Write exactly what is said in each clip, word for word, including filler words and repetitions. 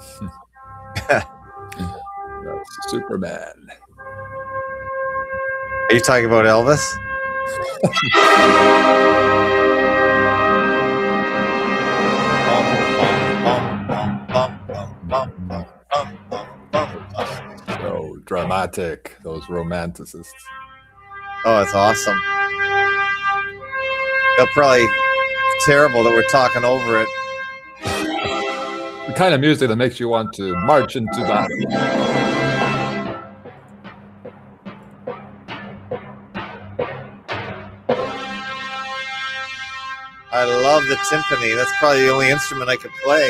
That's Superman. Are you talking about Elvis? So dramatic, those romanticists. Oh, it's awesome. They'll probably terrible that we're talking over it. The kind of music that makes you want to march into battle. I love the timpani. That's probably the only instrument I could play.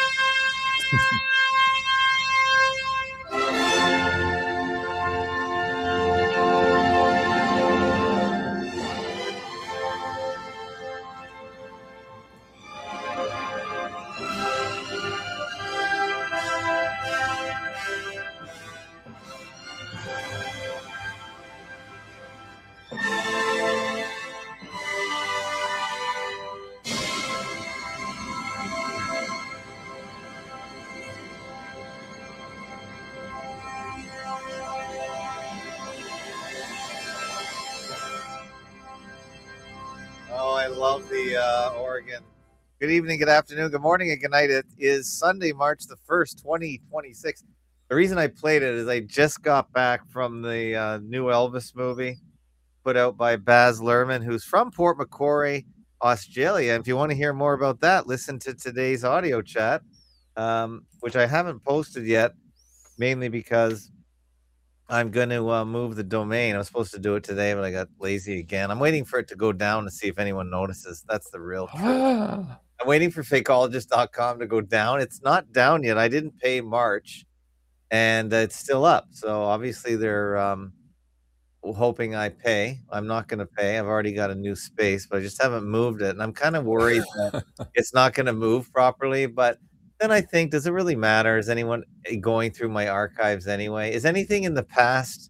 I love the uh, organ. Good evening, good afternoon, good morning, and good night. It is Sunday, March the first, twenty twenty-six. The reason I played it is I just got back from the uh, new Elvis movie put out by Baz Luhrmann, who's from Port Macquarie, Australia. And if you want to hear more about that, listen to today's audio chat, um, which I haven't posted yet, mainly because I'm going to uh, move the domain. I was supposed to do it today, but I got lazy again. I'm waiting for it to go down to see if anyone notices. That's the real truth. I'm waiting for fakeologist dot com to go down. It's not down yet. I didn't pay March, and uh, it's still up. So obviously they're um, hoping I pay. I'm not going to pay. I've already got a new space, but I just haven't moved it. And I'm kind of worried that it's not going to move properly, but then I think, does it really matter? Is anyone going through my archives anyway? Is anything in the past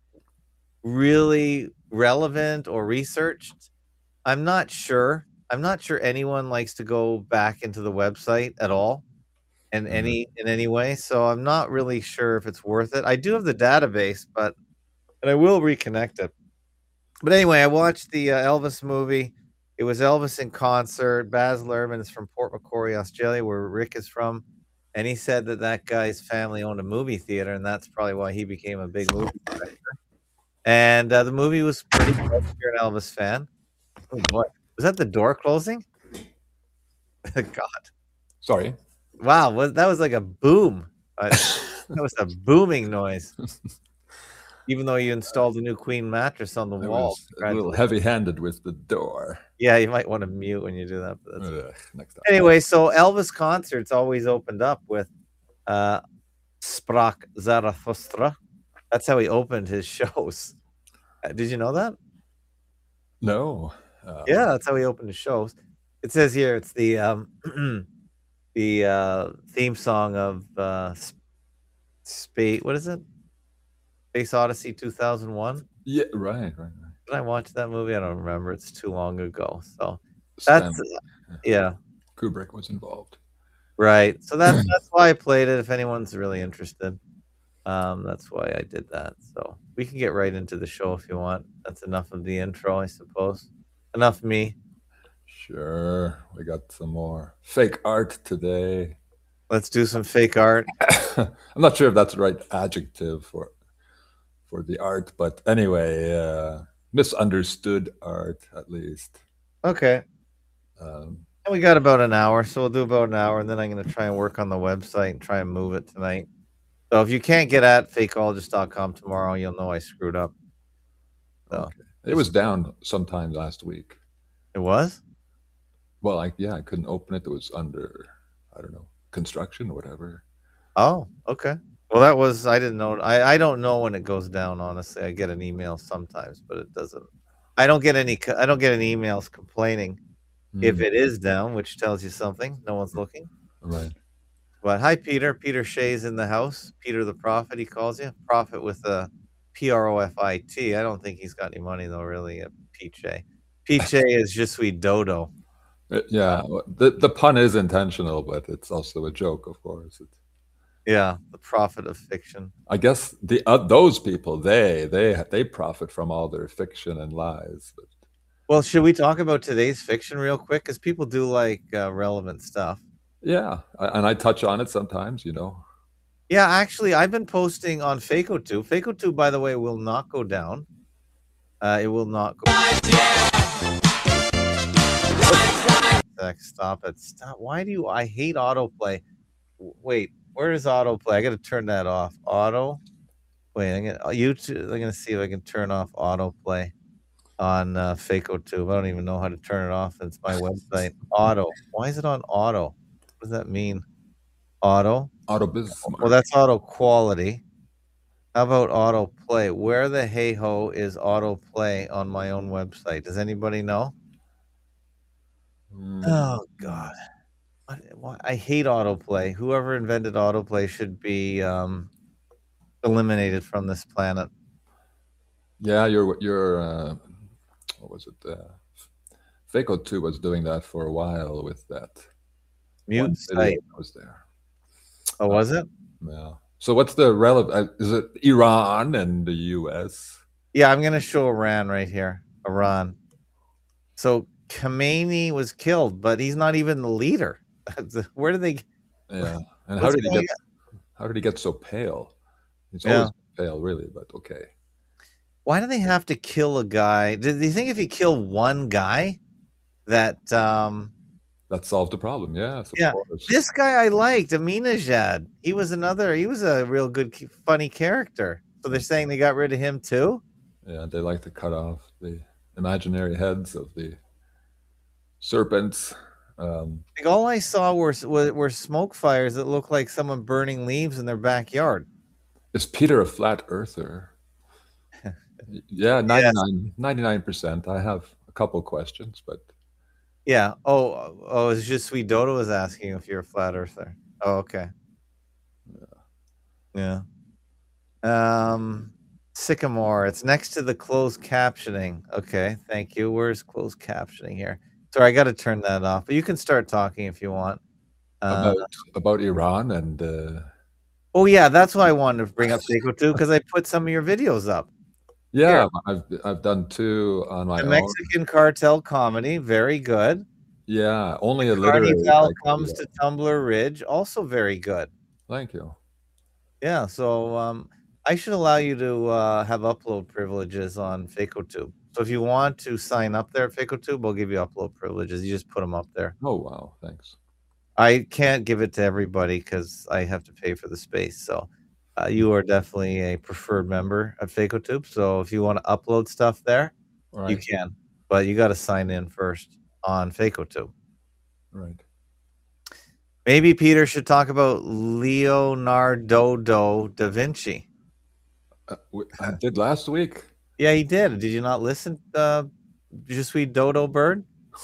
really relevant or researched? I'm not sure. I'm not sure anyone likes to go back into the website at all in any in any way. So I'm not really sure if it's worth it. I do have the database, but and I will reconnect it. But anyway, I watched the uh, Elvis movie. It was Elvis in concert. Baz Luhrmann is from Port Macquarie, Australia, where Rick is from. And he said that that guy's family owned a movie theater, and that's probably why he became a big movie director. And uh, the movie was pretty good if you're an Elvis fan. Oh, boy. Was that the door closing? God. Sorry. Wow, was, that was like a boom. Uh, that was a booming noise. Even though you installed a new queen mattress on the I wall. was a little heavy-handed with the door. Yeah, you might want to mute when you do that. But that's uh, next time. Anyway, so Elvis concerts always opened up with uh, Sprach Zarathustra. That's how he opened his shows. Uh, did you know that? No. Uh, yeah, that's how he opened his shows. It says here it's the um, the uh, theme song of uh, Space. What is it? Space Odyssey two thousand one. Yeah, right, right, right. Did I watch that movie? I don't remember. It's too long ago. So that's uh, yeah. Kubrick was involved. Right. So that's that's why I played it. If anyone's really interested, um, that's why I did that. So we can get right into the show if you want. That's enough of the intro, I suppose. Enough me. Sure. We got some more fake art today. Let's do some fake art. I'm not sure if that's the right adjective for for the art, but anyway, uh, misunderstood art at least. Okay. Um, and we got about an hour, so we'll do about an hour, and then I'm going to try and work on the website and try and move it tonight. So if you can't get at fakeologist dot com tomorrow, you'll know I screwed up. So okay. It was down sometime last week. It was? Well, I, yeah, I couldn't open it. It was under, I don't know, construction or whatever. Oh, okay. Well, that was, I didn't know. I, I don't know when it goes down, honestly. I get an email sometimes, but it doesn't. I don't get any, I don't get any emails complaining mm. if it is down, which tells you something. No one's looking. Right. But hi, Peter. Peter Shea's in the house. Peter the Prophet, he calls you. Prophet with a P R O F I T. I don't think he's got any money, though, really, at Pete Shea. Pete Shea is Je suis dodo. Yeah, the, the pun is intentional, but it's also a joke, of course. It's... Yeah, the prophet of fiction. I guess the uh, those people they they they profit from all their fiction and lies. But Well, should we talk about today's fiction real quick? Because people do like uh, relevant stuff. yeah, I, and I touch on it sometimes, you know. Yeah, actually, I've been posting on FacoTube. FacoTube, by the way, will not go down. Uh, it will not go. Stop it! Stop! Why do you? I hate autoplay. Wait, where is autoplay? I got to turn that off. Auto. Wait, I'm gonna YouTube. I'm gonna see if I can turn off autoplay on uh, FacoTube. I don't even know how to turn it off. It's my website. Auto. Why is it on auto? What does that mean? Auto. Auto Bismarck. Well, that's auto quality. How about autoplay? Where the hey ho is autoplay on my own website? Does anybody know? Mm. Oh God. What, why, I hate autoplay. Whoever invented autoplay should be um, eliminated from this planet. Yeah, you're you're uh, what was it? Uh, FacoTube was doing that for a while with that Mute one video site. that was there. Oh, was it? Yeah. So what's the relevant? Is it Iran and the U S? Yeah, I'm gonna show Iran right here. Iran. So Khamenei was killed, but he's not even the leader. Where did they? Yeah. And how What's did he going get? How did he get so pale? He's Yeah. always pale, really, but okay. Why do they have to kill a guy? Do you think if you kill one guy, that um, That solved the problem. Yes, of yeah, course. this guy I liked, Aminejad. He was another. He was a real good, funny character. So they're saying they got rid of him too. Yeah, they like to cut off the imaginary heads of the serpents. Um, Like all I saw were, were were smoke fires that looked like someone burning leaves in their backyard. is Peter a flat earther? Yeah, ninety-nine percent. I have a couple questions, but Yeah. Oh, oh, it's just Sweet Dodo was asking if you're a flat earther. Oh, okay. Yeah. Um, Sycamore. It's next to the closed captioning. Okay, thank you. Where's closed captioning here? Sorry, I got to turn that off. But you can start talking if you want. Uh, about about Iran and uh, oh yeah, that's why I wanted to bring up Seiko too, because I put some of your videos up. yeah, I've I've done two on my The own. Mexican cartel comedy, very good. Yeah, only a literary. Carnival like, comes yeah. to Tumbler Ridge, also very good. Thank you. Yeah, so um, I should allow you to uh, have upload privileges on FacoTube. So if you want to sign up there at FacoTube, I'll give you upload privileges. You just put them up there. Oh wow, thanks. I can't give it to everybody because I have to pay for the space. So uh, you are definitely a preferred member at FacoTube. So if you want to upload stuff there, Right. you can. But you got to sign in first on FacoTube. Right. Maybe Peter should talk about Leonardo da Vinci. Uh, I did last week. Yeah, he did. Did you not listen? Uh, Je suis Dodo Bird.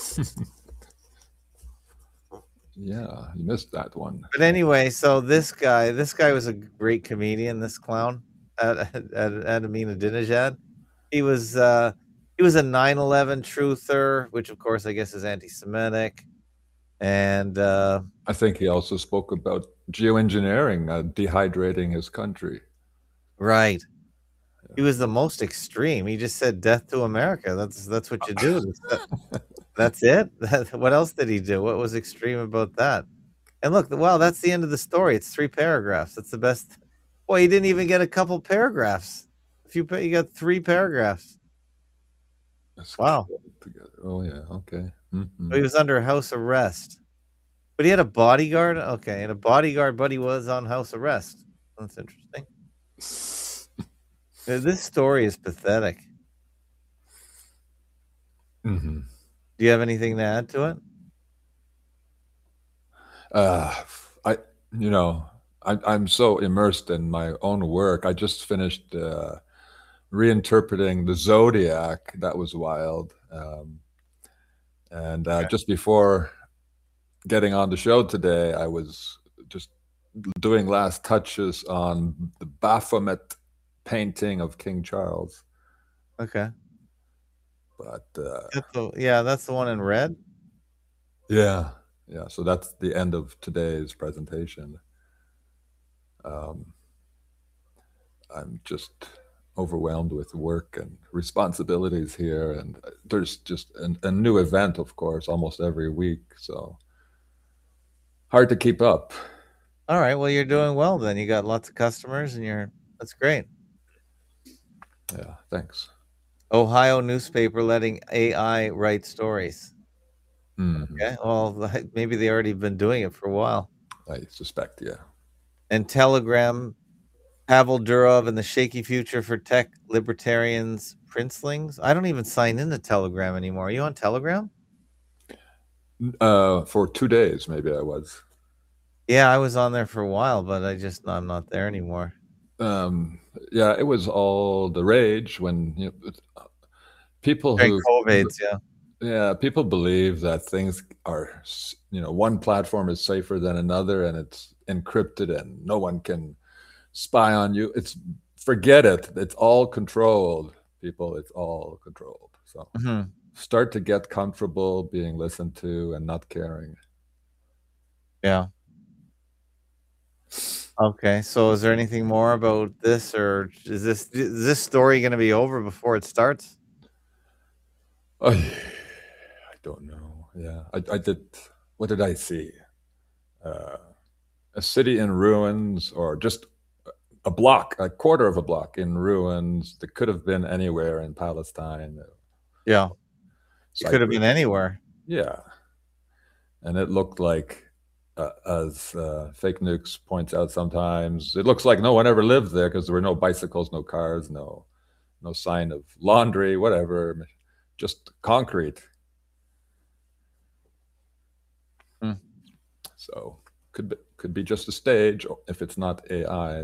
Yeah, you missed that one. But anyway, so this guy, this guy was a great comedian. This clown, at at Ahmadinejad. He was uh, he was a nine eleven truther, which of course I guess is anti-Semitic. And uh, I think he also spoke about geoengineering, uh, dehydrating his country. Right. He was the most extreme. He just said death to America. That's that's what you do. That's it. What else did he do? What was extreme about that? And look, well, that's the end of the story. It's three paragraphs. That's the best. Well, he didn't even get a couple paragraphs. If you you got three paragraphs. Let's wow. Together. Oh yeah. Okay. Mm-hmm. He was under house arrest, but he had a bodyguard. Okay, and a bodyguard, but he was on house arrest. That's interesting. This story is pathetic. Mm-hmm. Do you have anything to add to it? Uh, I, you know, I, I'm so immersed in my own work. I just finished uh, reinterpreting the Zodiac. That was wild. Um, and uh, Okay. just before getting on the show today, I was just doing last touches on the Baphomet painting of King Charles. Okay. But uh, that's the, yeah, that's the one in red. Yeah, yeah. So that's the end of today's presentation. Um, I'm just overwhelmed with work and responsibilities here, and there's just an, a new event, of course, almost every week. So hard to keep up. All right. Well, you're doing well then. You got lots of customers, and you're that's great. Yeah, thanks. Ohio newspaper letting A I write stories. Mhm. Okay. Well, maybe they already been doing it for a while. I suspect, yeah. And Telegram, Pavel Durov and the shaky future for tech libertarians, princelings. I don't even sign into Telegram anymore. Are you on Telegram? Uh, for two days, maybe I was. Yeah, I was on there for a while, but I just I'm not there anymore. Um, yeah, it was all the rage when you know, people During who, COVID, yeah. yeah, people believe that things are, you know, one platform is safer than another, and it's encrypted, and no one can spy on you. It's forget it. It's all controlled, people. It's all controlled. So Mm-hmm. start to get comfortable being listened to and not caring. Yeah. Okay. So is there anything more about this, or is this is this story going to be over before it starts? Oh, I don't know. Yeah, I, I did. What did I see? Uh, a city in ruins, or just a block, a quarter of a block in ruins that could have been anywhere in Palestine. Yeah. It could have Cyprus. been anywhere. Yeah. And it looked like, uh, as uh, Fake Nukes points out sometimes, it looks like no one ever lived there because there were no bicycles, no cars, no no sign of laundry, whatever, just concrete. Hmm. So could be, could be just a stage if it's not A I.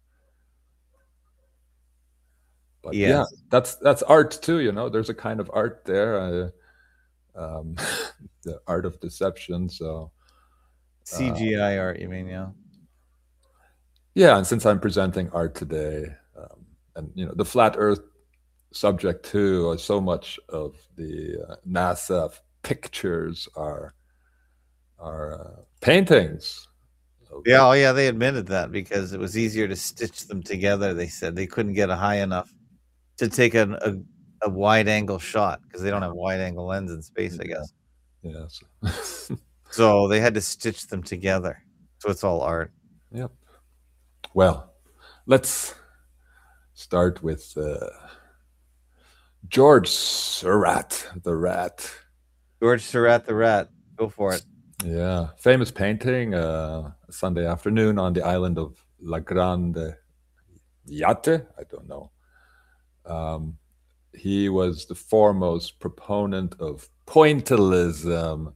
But Yes. yeah, that's that's art too. You know, there's a kind of art there, uh, um, the art of deception. So C G I art, you mean? Yeah. yeah, and since I'm presenting art today, um, and you know, the flat Earth subject too, uh, so much of the uh, NASA pictures are are uh, paintings. Of, Yeah. Oh, yeah. They admitted that because it was easier to stitch them together. They said they couldn't get a high enough to take an, a, a wide angle shot because they don't have wide angle lens in space, I guess. yes. So they had to stitch them together. So it's all art. Yep. Well, let's start with uh, George Seurat, the rat. George Seurat the rat. Go for it. Yeah, famous painting. Uh, Sunday afternoon on the island of La Grande Jatte. I don't know. Um, he was the foremost proponent of pointillism.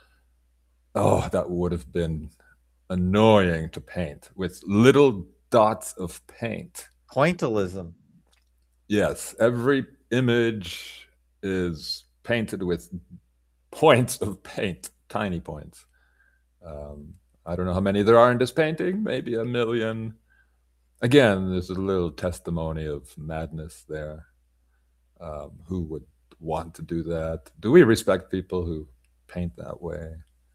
Oh, that would have been annoying to paint with little dots of paint. Pointillism. Yes, every image is painted with points of paint, tiny points. Um, I don't know how many there are in this painting, maybe a million. Again, there's a little testimony of madness there. Um, who would want to do that? Do we respect people who paint that way?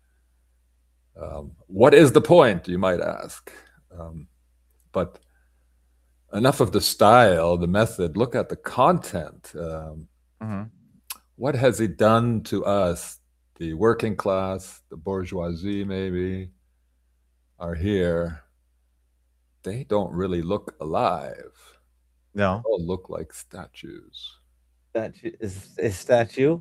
Um, what is the point, you might ask? Um, but enough of the style, the method. Look at the content. Um, Mm-hmm. what has he done to us? The working class, the bourgeoisie, maybe, are here. They don't really look alive. No. They all look like statues. Statue is is statue?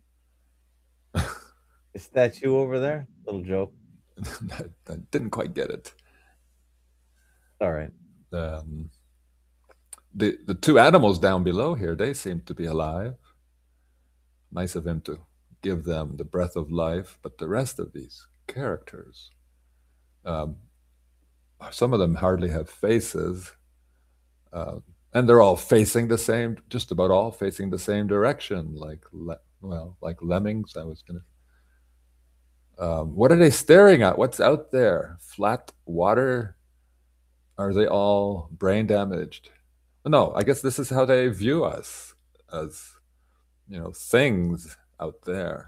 Is statue over there? Little joke. I didn't quite get it. All right. Um, the the two animals down below here, they seem to be alive. Nice of him to give them the breath of life, but the rest of these characters, um, some of them hardly have faces, uh, and they're all facing the same, just about all facing the same direction, like le- well, like lemmings. I was gonna. Um, what are they staring at? What's out there? Flat water? Are they all brain damaged? No, I guess this is how they view us, as, you know, things out there.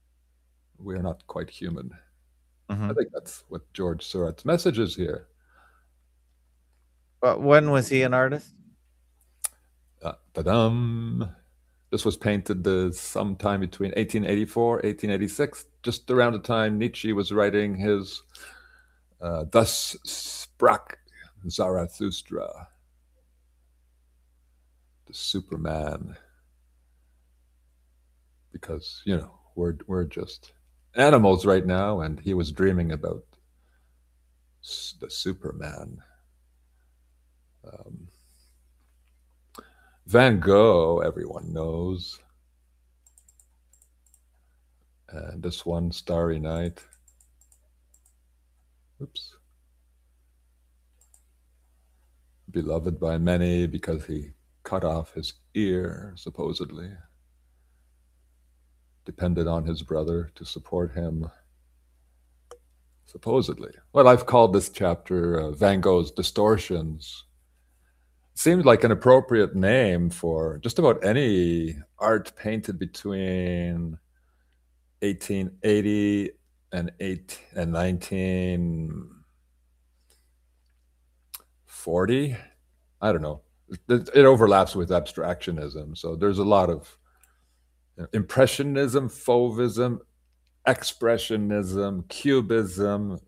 We're not quite human. Mm-hmm. I think that's what George Seurat's message is here. But when was he an artist? Uh, ta-dum. This was painted uh, sometime between eighteen eighty-four, eighteen eighty-six, just around the time Nietzsche was writing his uh, Thus Sprach Zarathustra, the Superman. Because, you know, we're, we're just animals right now, and he was dreaming about the Superman. Um, Van Gogh, everyone knows. And this one, Starry Night. Oops. Beloved by many because he cut off his ear, supposedly. Depended on his brother to support him. Supposedly. Well, I've called this chapter uh, Van Gogh's Distortions. Seemed like an appropriate name for just about any art painted between eighteen eighty and eight and nineteen forty. I don't know. It, it overlaps with abstractionism, so there's a lot of you know, impressionism, fauvism, expressionism, cubism.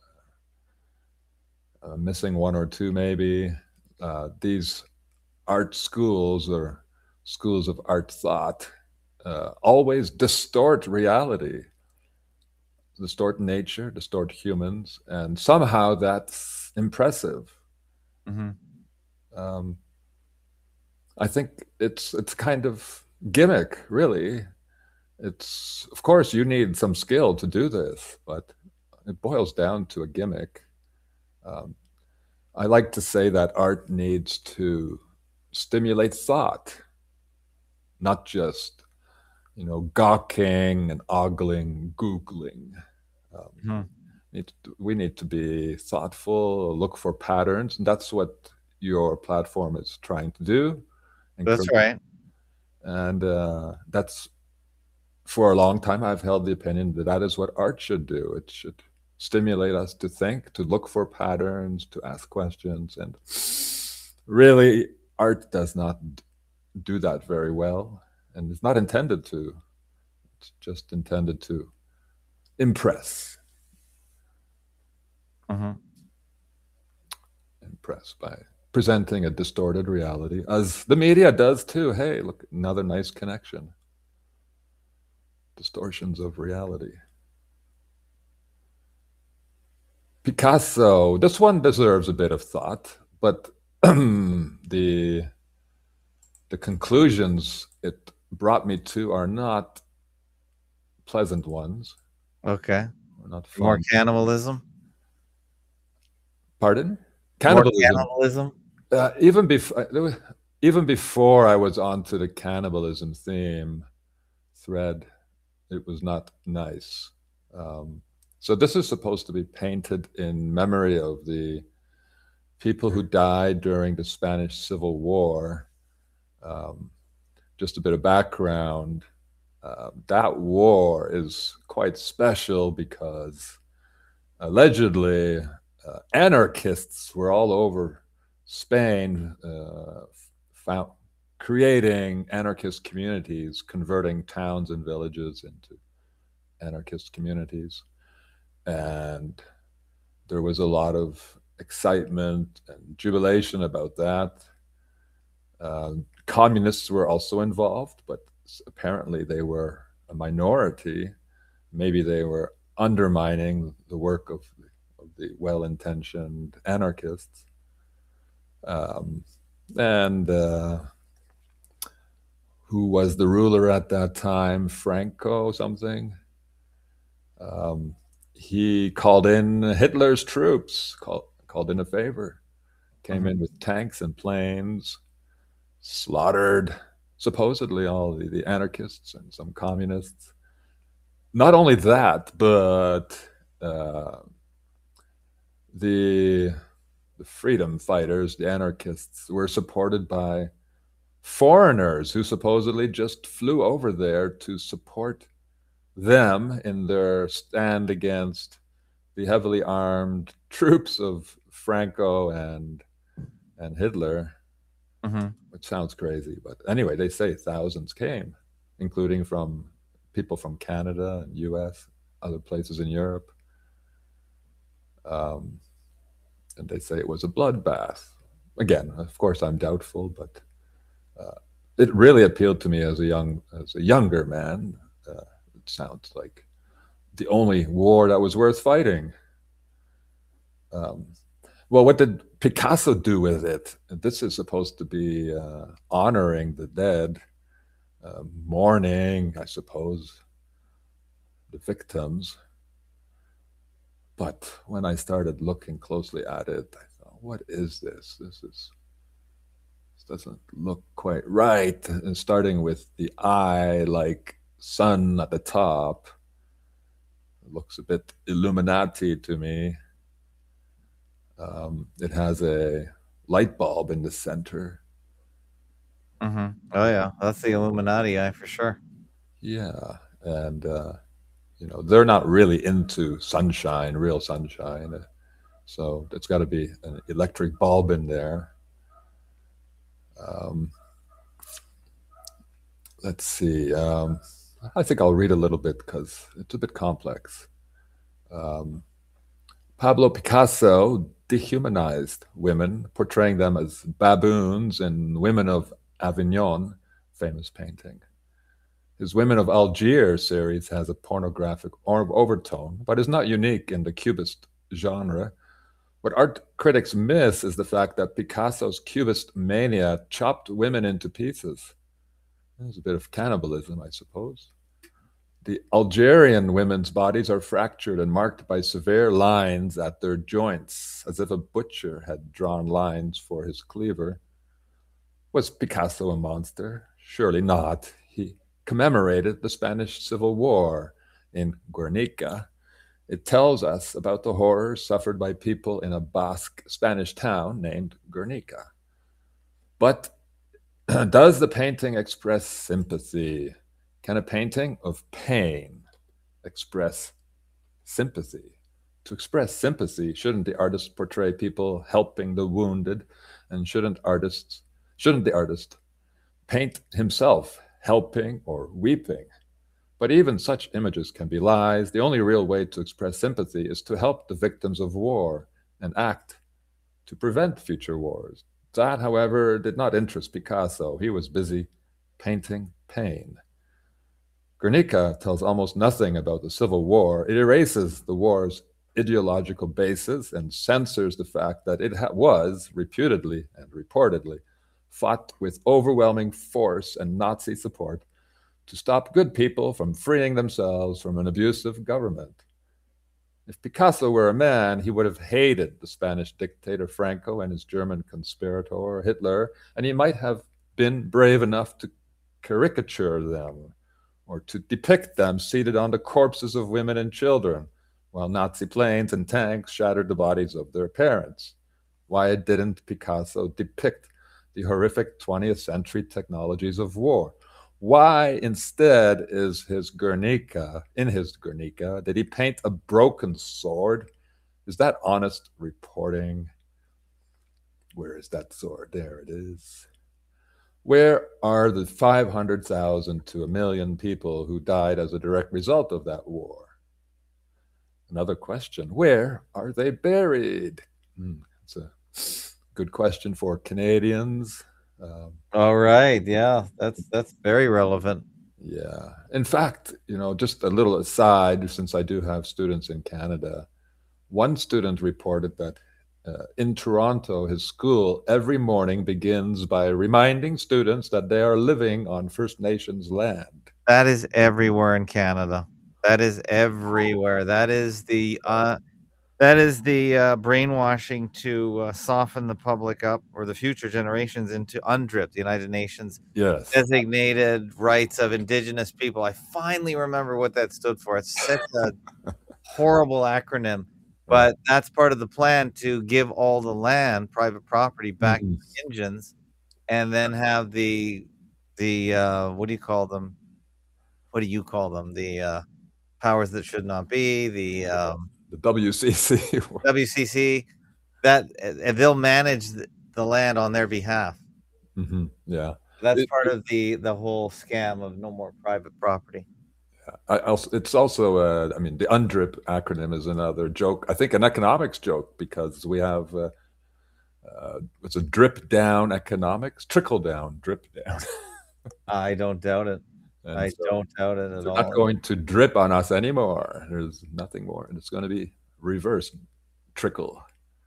Uh, missing one or two, maybe. Uh, these art schools or schools of art thought uh, always distort reality, distort nature, distort humans, and somehow that's impressive. Mm-hmm. Um, I think it's it's kind of gimmick, really. It's of course you need some skill to do this, but it boils down to a gimmick. Um, I like to say that art needs to stimulate thought, not just, you know, gawking and ogling, googling. Um, Mm-hmm. need to, we need to be thoughtful, look for patterns, and that's what your platform is trying to do. And That's right. And uh, that's, for a long time, I've held the opinion that that is what art should do. It should stimulate us to think, to look for patterns, to ask questions. And really, art does not do that very well. And it's not intended to. It's just intended to impress. Mm-hmm. Impress by presenting a distorted reality, as the media does too. Hey, look, another nice connection. Distortions of reality. Picasso, this one deserves a bit of thought, but the the conclusions it brought me to are not pleasant ones. Okay. Or not fun. More cannibalism. Pardon? Cannibalism. More cannibalism. Uh, even before, even before I was onto the cannibalism theme thread, it was not nice. Um, So this is supposed to be painted in memory of the people who died during the Spanish Civil War. Um, just a bit of background. Uh, that war is quite special because allegedly uh, anarchists were all over Spain, uh, found, creating anarchist communities, converting towns and villages into anarchist communities. And there was a lot of excitement and jubilation about that. Uh, communists were also involved, but apparently they were a minority. Maybe they were undermining the work of, of the well-intentioned anarchists. Um, and uh, who was the ruler at that time? Franco something. Um, he called in Hitler's troops, called, called in a favor, came mm-hmm. in with tanks and planes, slaughtered supposedly all the, the anarchists and some communists. Not only that, but uh, the, the freedom fighters, the anarchists, were supported by foreigners who supposedly just flew over there to support them in their stand against the heavily armed troops of Franco and and Hitler, Mm-hmm. which sounds crazy, but anyway, they say thousands came, including from people from Canada and U S, other places in Europe. Um, and they say it was a bloodbath. Again, of course, I'm doubtful, but uh, it really appealed to me as a young, as a younger man. Uh, it sounds like the only war that was worth fighting. Um, well, what did Picasso do with it? This is supposed to be uh, honoring the dead, uh, mourning, I suppose, the victims. But when I started looking closely at it, I thought, what is this? This is this doesn't look quite right. And starting with the eye like sun at the top, it looks a bit Illuminati to me. Um, it has a light bulb in the center. Mm-hmm. Oh yeah, that's the Illuminati eye for sure. Yeah, and uh, you know they're not really into sunshine, real sunshine. uh, So it's got to be an electric bulb in there. Um, let's see. Um, I think I'll read a little bit because it's a bit complex. Um, Pablo Picasso dehumanized women, portraying them as baboons in Women of Avignon, famous painting. His Women of Algiers series has a pornographic overtone, but is not unique in the Cubist genre. What art critics miss is the fact that Picasso's Cubist mania chopped women into pieces. There's a bit of cannibalism, I suppose. The Algerian women's bodies are fractured and marked by severe lines at their joints, as if a butcher had drawn lines for his cleaver. Was Picasso a monster? Surely not. He commemorated the Spanish Civil War in Guernica. It tells us about the horrors suffered by people in a Basque Spanish town named Guernica. But does the painting express sympathy? Can a painting of pain express sympathy? To express sympathy, shouldn't the artist portray people helping the wounded? And shouldn't artists, shouldn't the artist paint himself helping or weeping? But even such images can be lies. The only real way to express sympathy is to help the victims of war and act to prevent future wars. That, however, did not interest Picasso. He was busy painting pain. Guernica tells almost nothing about the Civil War. It erases the war's ideological basis and censors the fact that it was, reputedly and reportedly, fought with overwhelming force and Nazi support to stop good people from freeing themselves from an abusive government. If Picasso were a man, he would have hated the Spanish dictator Franco and his German conspirator Hitler, and he might have been brave enough to caricature them or to depict them seated on the corpses of women and children, while Nazi planes and tanks shattered the bodies of their parents. Why didn't Picasso depict the horrific twentieth century technologies of war? Why instead is his Guernica, in his Guernica, did he paint a broken sword? Is that honest reporting? Where is that sword? There it is. Where are the five hundred thousand to a million people who died as a direct result of that war? Another question, where are they buried? Hmm, it's a good question for Canadians. Um, All right, yeah, that's that's very relevant. Yeah. In fact, you know, just a little aside, since I do have students in Canada, one student reported that uh, in Toronto, his school every morning begins by reminding students that they are living on First Nations land. That is everywhere in Canada. That is everywhere. That is the uh, that is the uh, brainwashing to uh, soften the public up or the future generations into UNDRIP, the United Nations yes. Designated Rights of Indigenous People. I finally remember what that stood for. It's such a horrible acronym, but that's part of the plan to give all the land, private property, back mm-hmm. to the Indians, and then have the the uh, what do you call them? What do you call them? The uh, powers that should not be. The um, the W C C. W C C. That uh, they'll manage the, the land on their behalf. Mm-hmm. Yeah. That's It, part it, of the the whole scam of no more private property. I also, it's also, uh, I mean, the UNDRIP acronym is another joke. I think an economics joke, because we have, uh, uh, it's a drip down economics, trickle down, drip down. I don't doubt it. And I so don't doubt it at they're not all. going to drip on us anymore. There's nothing more. And it's going to be reverse trickle.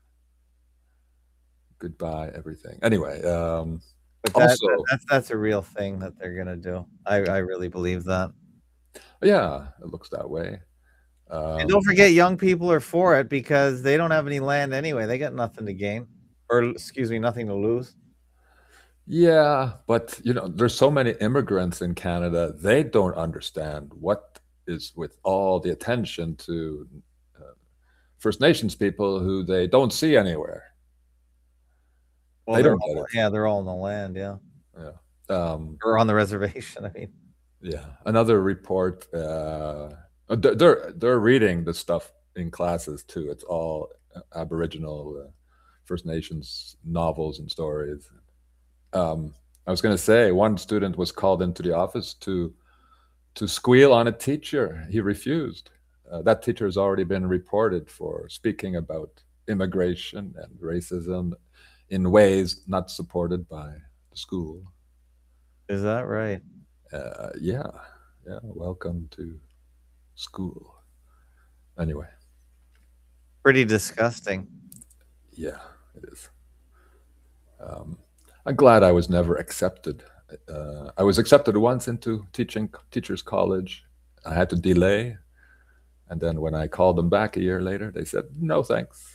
Goodbye, everything. Anyway, um, But that, also, that that's that's a real thing that they're gonna do. I I really believe that. yeah, it looks that way. And Um, don't forget, young people are for it because they don't have any land anyway. They got nothing to gain, or excuse me, nothing to lose. yeah, but you know, there's so many immigrants in Canada. They don't understand what is with all the attention to uh, First Nations people who they don't see anywhere. Well, They they're don't get all, it. yeah, they're all in the land, yeah, Yeah. Um, or on the reservation. I mean, yeah. Another report. Uh, they're they're they're reading the stuff in classes too. It's all Aboriginal, uh, First Nations novels and stories. Um, I was going to say, one student was called into the office to to squeal on a teacher. He refused. Uh, that teacher has already been reported for speaking about immigration and racism in ways not supported by the school. is that right? Uh, yeah, yeah. Welcome to school. Anyway, Pretty disgusting. yeah, it is. Um, I'm glad I was never accepted. Uh, I was accepted once into teaching teachers college. I had to delay, and then when I called them back a year later, they said no thanks.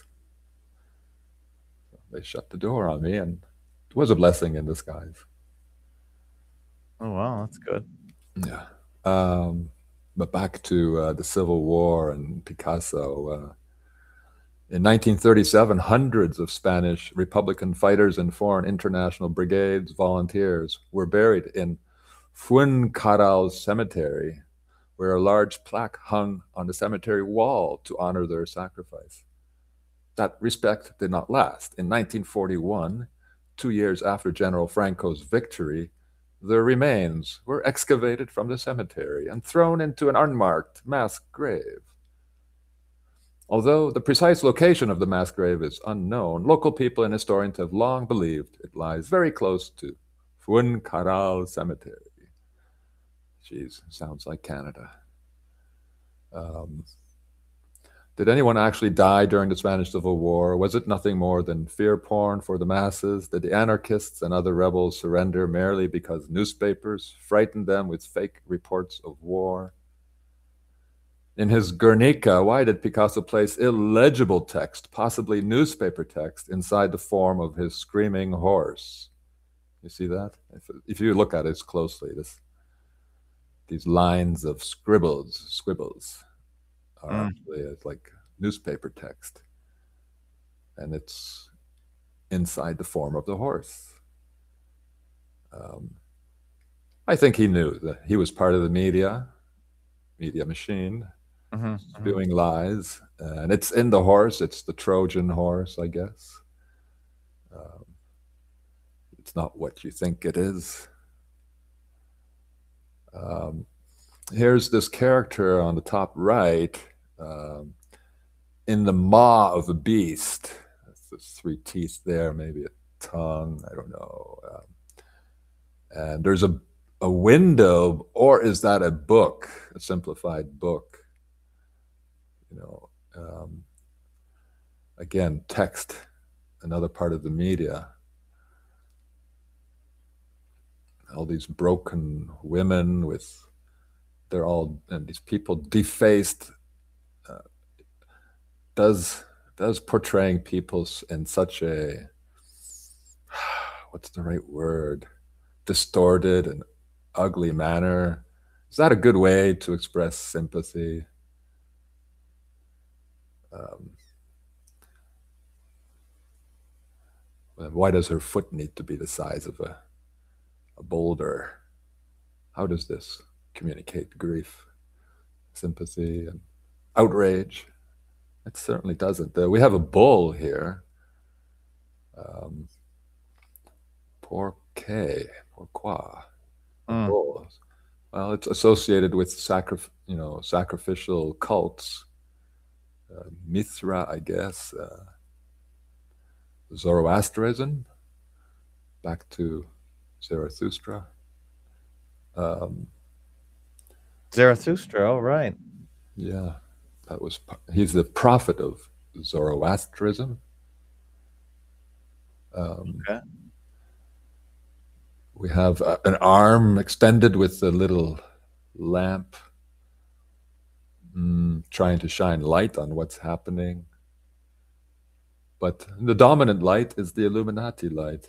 They shut the door on me, and it was a blessing in disguise. Oh wow, that's good. Yeah. Um, but back to uh, the Civil War and Picasso. Uh, in nineteen thirty-seven, hundreds of Spanish Republican fighters and foreign international brigades volunteers were buried in Fuencarral Cemetery, where a large plaque hung on the cemetery wall to honor their sacrifice. That respect did not last. In nineteen forty-one, two years after General Franco's victory, their remains were excavated from the cemetery and thrown into an unmarked mass grave. Although the precise location of the mass grave is unknown, local people and historians have long believed it lies very close to Fuencarral Cemetery. Jeez, sounds like Canada. Um, did anyone actually die during the Spanish Civil War? Was it nothing more than fear porn for the masses? Did the anarchists and other rebels surrender merely because newspapers frightened them with fake reports of war? In his Guernica, why did Picasso place illegible text, possibly newspaper text, inside the form of his screaming horse? You see that? If, if you look at it closely, this, these lines of scribbles, scribbles, are mm. actually it's like newspaper text, and it's inside the form of the horse. Um, I think he knew that he was part of the media, media machine, mm-hmm, spewing mm-hmm. lies, and it's in the horse. It's the Trojan horse, I guess. Um, it's not what you think it is. Um, here's this character on the top right. Um, in the maw of a beast, there's three teeth there, maybe a tongue, I don't know. Um, and there's a, a window, or is that a book, a simplified book? You know, um, again, text, another part of the media. All these broken women with, they're all, and these people defaced. Uh, does does portraying people in such a, what's the right word, distorted and ugly manner, is that a good way to express sympathy? Um, why does her foot need to be the size of a, a boulder? How does this communicate grief, sympathy, and outrage? It certainly doesn't. Uh, we have a bull here. Um, Porqué, pourquoi? The Mm. bull. Well, it's associated with sacrif- you know, sacrificial cults. Uh, Mithra, I guess. Uh, Zoroastrianism, back to Zarathustra. Um, Zarathustra. Oh, right. yeah, that was. He's the prophet of Zoroastrianism. Um, Okay. we have uh, an arm extended with a little lamp, mm, trying to shine light on what's happening. But the dominant light is the Illuminati light.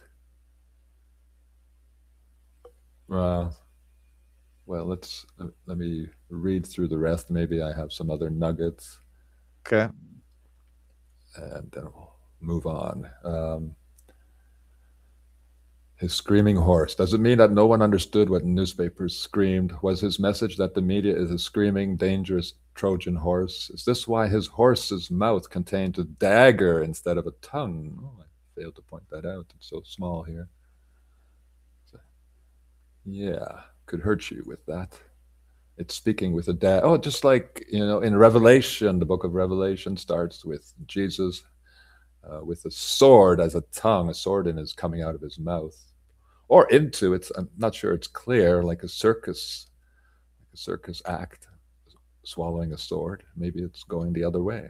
Uh, well, let's uh, let me read through the rest. Maybe I have some other nuggets, Okay. and then we'll move on. Um, his screaming horse. Does it mean that no one understood what newspapers screamed? Was his message that the media is a screaming, dangerous Trojan horse? Is this why his horse's mouth contained a dagger instead of a tongue? Oh, I failed to point that out. It's so small here. So, yeah, could hurt you with that. It's speaking with a dagger. Oh, just like, you know, in Revelation, the book of Revelation starts with Jesus uh, with a sword as a tongue, a sword in his coming out of his mouth. Or into it's I'm not sure it's clear, like a circus, like a circus act, swallowing a sword. Maybe it's going the other way.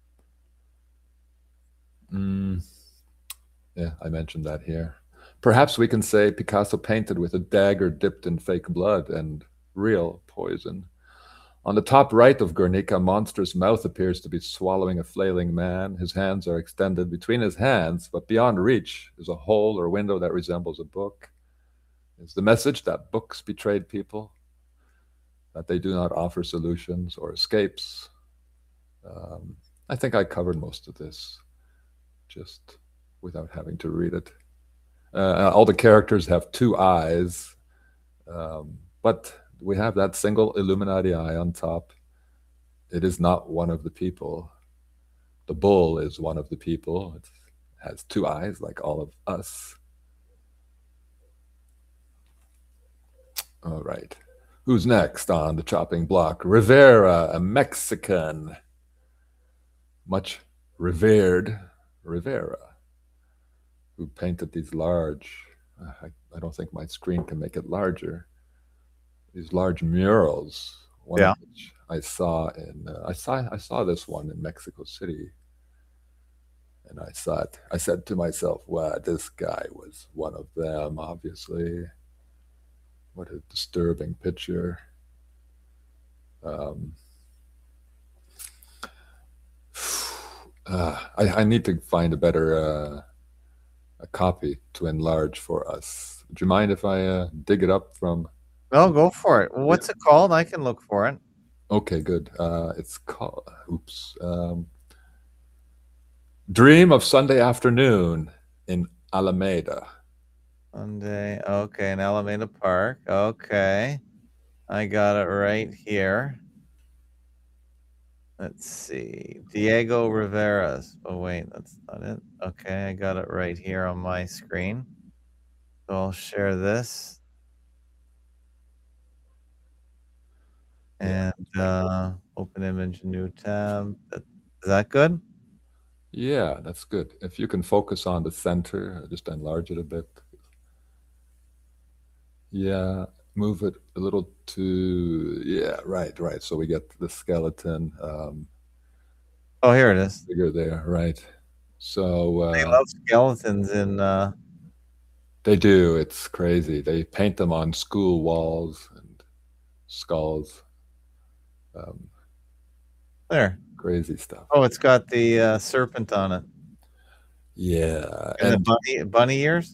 Mm, yeah, I mentioned that here. Perhaps we can say Picasso painted with a dagger dipped in fake blood and real poison. On the top right of Guernica, a monstrous mouth appears to be swallowing a flailing man. His hands are extended between his hands, but beyond reach is a hole or window that resembles a book. Is the message that books betrayed people, that they do not offer solutions or escapes? Um, I think I covered most of this just without having to read it. Uh, all the characters have two eyes, um, but we have that single Illuminati eye on top. It is not one of the people. The bull is one of the people. It has two eyes like all of us. All right. Who's next on the chopping block? Rivera, a Mexican, much revered Rivera, who painted these large, I, I don't think my screen can make it larger, these large murals, one Yeah. of which I saw in, uh, I saw, I saw this one in Mexico City. And I thought, I said to myself, wow, this guy was one of them, obviously. What a disturbing picture. Um, uh, I, I need to find a better uh, a copy to enlarge for us. Would you mind if I uh, dig it up from? No, go for it. What's it called? I can look for it. Okay, good. Uh, it's called, oops. Um, Dream of Sunday Afternoon in Alameda. Sunday. Okay, in Alameda Park. Okay. I got it right here. Let's see. Diego Rivera's. Oh, wait, that's not it. Okay, I got it right here on my screen. So I'll share this. And uh, open image, new tab. That, is that good? Yeah, that's good. If you can focus on the center, just enlarge it a bit. Yeah, move it a little to, yeah, right, right. So we get the skeleton. Um, oh, here it is. Bigger there, right. So uh, They love skeletons in. Uh... They do. It's crazy. They paint them on school walls and skulls. Um, there. Crazy stuff. Oh, it's got the uh, serpent on it. Yeah. And, and the bunny, bunny ears?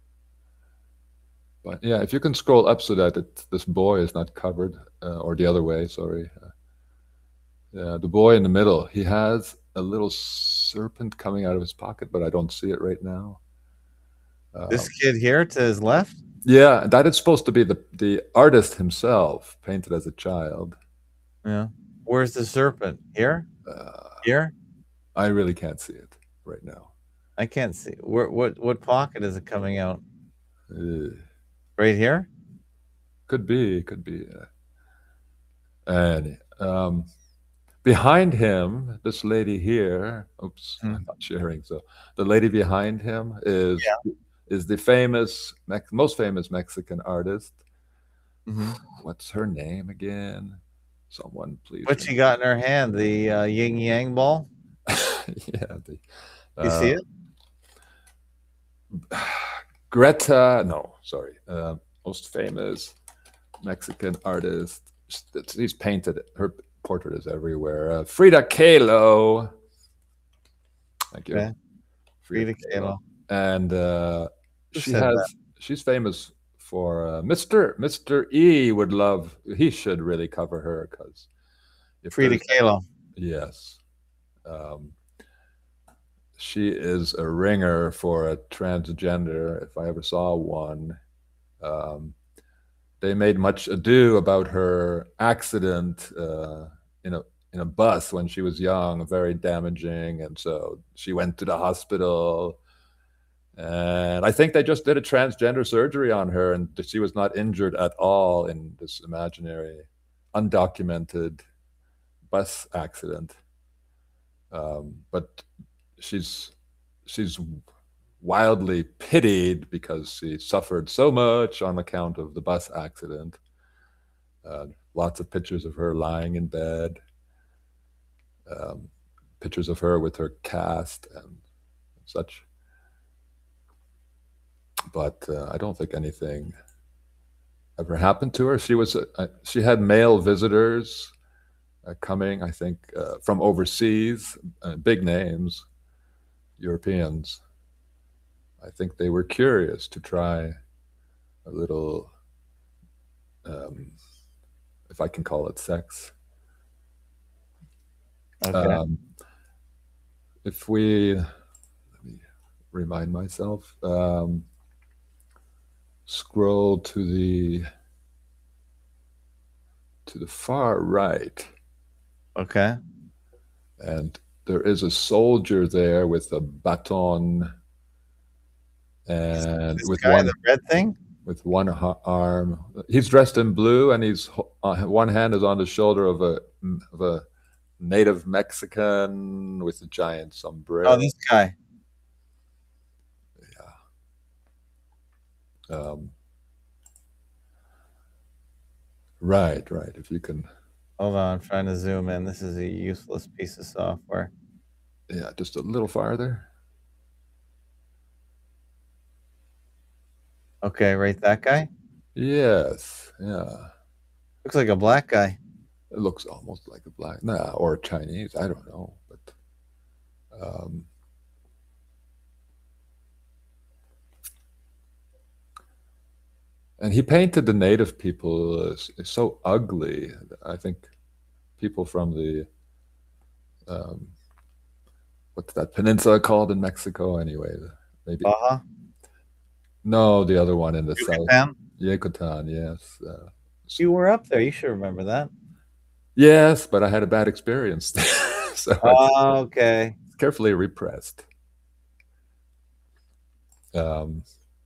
But yeah, if you can scroll up so that it, this boy is not covered, uh, or the other way, sorry. Uh, yeah, the boy in the middle, he has a little serpent coming out of his pocket, but I don't see it right now. Um, this kid here to his left? Yeah, that is supposed to be the, the artist himself, painted as a child. Yeah. Where's the serpent? Here? Uh, here? I really can't see it right now. I can't see. Where, what what pocket is it coming out? Uh, Right here? could be, could be. Uh, and um, behind him, this lady here. Oops, Hmm. I'm not sharing. So the lady behind him is Yeah. is the famous, Mex- most famous Mexican artist. Hmm. What's her name again? Someone, please. What she got in her hand? The uh, yin yang ball? Yeah, the, You see uh, it? Greta. No, sorry. Uh, most famous Mexican artist. He's painted. Her portrait is everywhere. Uh, Frida Kahlo. Thank you, Okay. Frida Frida Kahlo. Kahlo. And uh, Who she said that? has. She's famous for uh, Mister Mister E. Would love. He should really cover her because if Frida there's Kahlo. yes, um, she is a ringer for a transgender. If I ever saw one, um, they made much ado about her accident uh, in a in a bus when she was young, very damaging, and so she went to the hospital. And I think they just did a transgender surgery on her, and she was not injured at all in this imaginary, undocumented bus accident. Um, but she's she's wildly pitied because she suffered so much on account of the bus accident. Uh, lots of pictures of her lying in bed, um, pictures of her with her cast and such. But uh, I don't think anything ever happened to her. She was uh, she had male visitors uh, coming, I think, uh, from overseas, uh, big names, Europeans. I think they were curious to try a little, um, if I can call it sex. Okay. Um, if we, let me remind myself, um, scroll to the to the far right, Okay. and there is a soldier there with a baton and This with guy in one the red thing? with one ha- arm. He's dressed in blue, and he's uh, one hand is on the shoulder of a of a native Mexican with a giant Oh, sombrero. this guy. Yeah. Um, right, right. If you can, Hold on, I'm trying to zoom in. This is a useless piece of software. yeah, just a little farther. Okay, right, that guy? Yes, yeah. Looks like a black guy. It looks almost like a black, nah, or Chinese. I don't know, but um, and he painted the native people as, as so ugly. I think people from the um, what's that peninsula called in Mexico anyway? Maybe Baja? no, the other one in the south, Yucatan? Yucatan. Yes, uh, You were up there. You should remember that. yes, but I had a bad experience, so it's Oh, okay. carefully repressed. Um,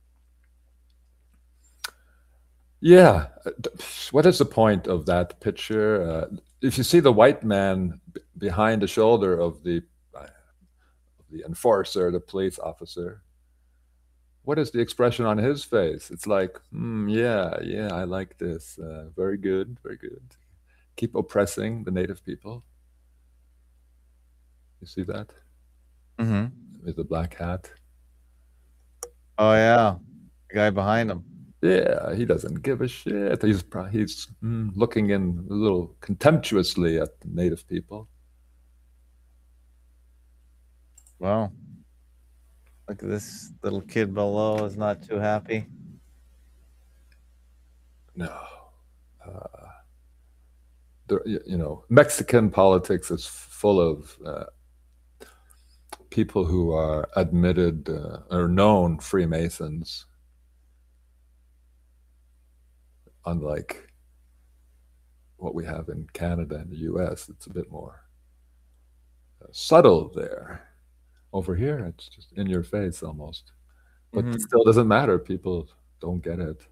yeah, what is the point of that picture? Uh, if you see the white man b- behind the shoulder of the uh, of the enforcer, the police officer, what is the expression on his face? It's like, mm, yeah, yeah, I like this. Uh, very good, very good. Keep oppressing the native people. You see that Mm-hmm. with the black hat? Oh, yeah. The guy behind him. Yeah, he doesn't give a shit. He's pro- he's mm, looking in a little contemptuously at the native people. Well, look at this little kid below is not too happy. No, uh, there, y- you know, Mexican politics is full of uh, people who are admitted uh, or known Freemasons, unlike what we have in Canada and the U S. It's a bit more uh, subtle there. Over here, it's just in your face almost, but Mhm. it still doesn't matter. People don't get it.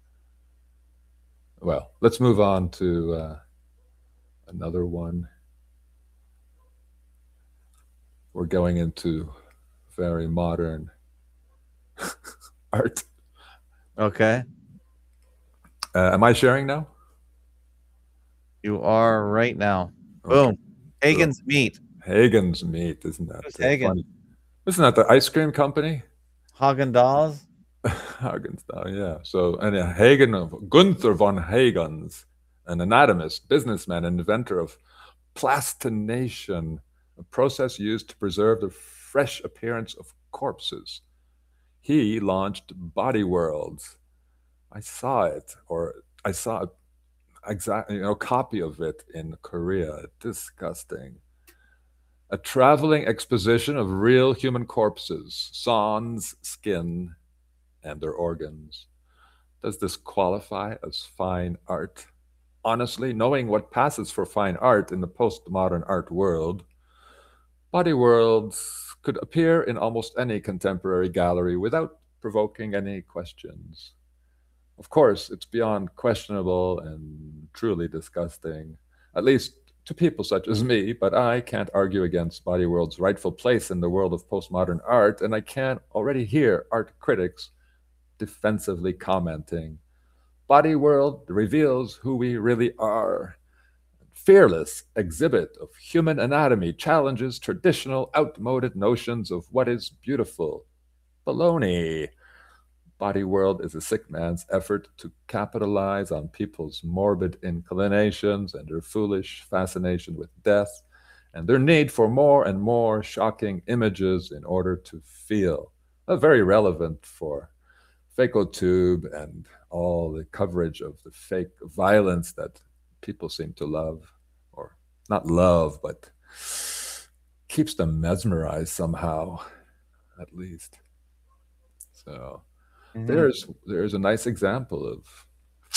Well, let's move on to uh, another one. We're going into very modern art. Okay. Uh, am I sharing now? You are right now. Okay. Boom. Hagen's Cool. Meat. Hagen's Meat, isn't that Who's uh, Hagen? funny? Isn't that the ice cream company? Haagen Dazs. Hagen's, oh, yeah. So, and uh, Hagen of Gunther von Hagens, an anatomist, businessman, and inventor of plastination, a process used to preserve the fresh appearance of corpses. He launched Body Worlds. I saw it, or I saw a exactly, you know, copy of it in Korea. Disgusting. A traveling exposition of real human corpses, sans skin, and their organs. Does this qualify as fine art? Honestly, knowing what passes for fine art in the postmodern art world, Body Worlds could appear in almost any contemporary gallery without provoking any questions. Of course, it's beyond questionable and truly disgusting, at least to people such as me, but I can't argue against Body World's rightful place in the world of postmodern art, and I can already hear art critics defensively commenting. Body World reveals who we really are. Fearless exhibit of human anatomy challenges traditional, outmoded notions of what is beautiful. Baloney. Body World is a sick man's effort to capitalize on people's morbid inclinations and their foolish fascination with death and their need for more and more shocking images in order to feel. Uh, very relevant for Fakotube and all the coverage of the fake violence that people seem to love, or not love, but keeps them mesmerized somehow, at least. So Mhm. there's there's a nice example of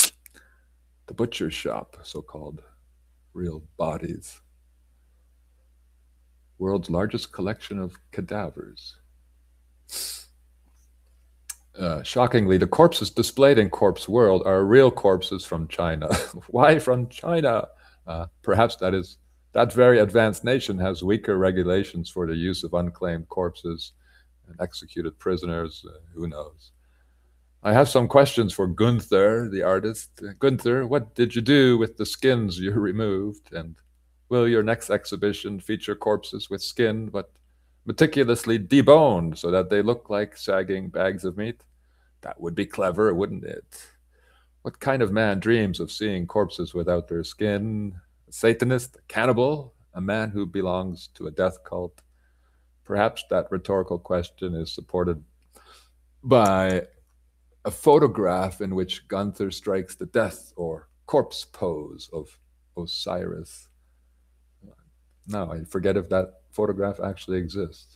the butcher shop, so-called real bodies. World's largest collection of cadavers. Uh, shockingly, the corpses displayed in Corpse World are real corpses from China. Why from China? Uh, perhaps that is that very advanced nation has weaker regulations for the use of unclaimed corpses and executed prisoners. Uh, who knows? I have some questions for Gunther, the artist. Uh, Gunther, what did you do with the skins you removed? And will your next exhibition feature corpses with skin but meticulously deboned so that they look like sagging bags of meat? That would be clever, wouldn't it? What kind of man dreams of seeing corpses without their skin? A Satanist, a cannibal, a man who belongs to a death cult? Perhaps that rhetorical question is supported by a photograph in which Gunther strikes the death or corpse pose of Osiris. No, I forget if that photograph actually exists.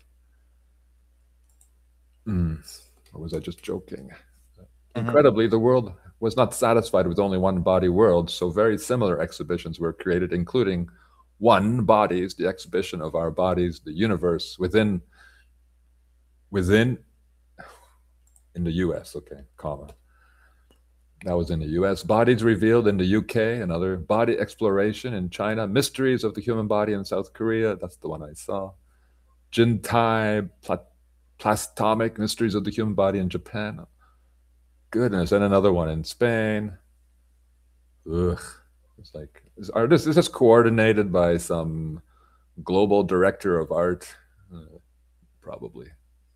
Mm. Or was I just joking? Mm-hmm. Incredibly, the world was not satisfied with only one body world, so very similar exhibitions were created, including One Bodies, the exhibition of our bodies, the universe within, within, in the U S, okay, comma. That was in the U S. Bodies Revealed in the U K, another Body Exploration in China, Mysteries of the Human Body in South Korea, that's the one I saw. Jintai Plat Plastomic Mysteries of the Human Body in Japan. Goodness, and another one in Spain. Ugh. It's like, is, are this, is this coordinated by some global director of art? Uh, probably.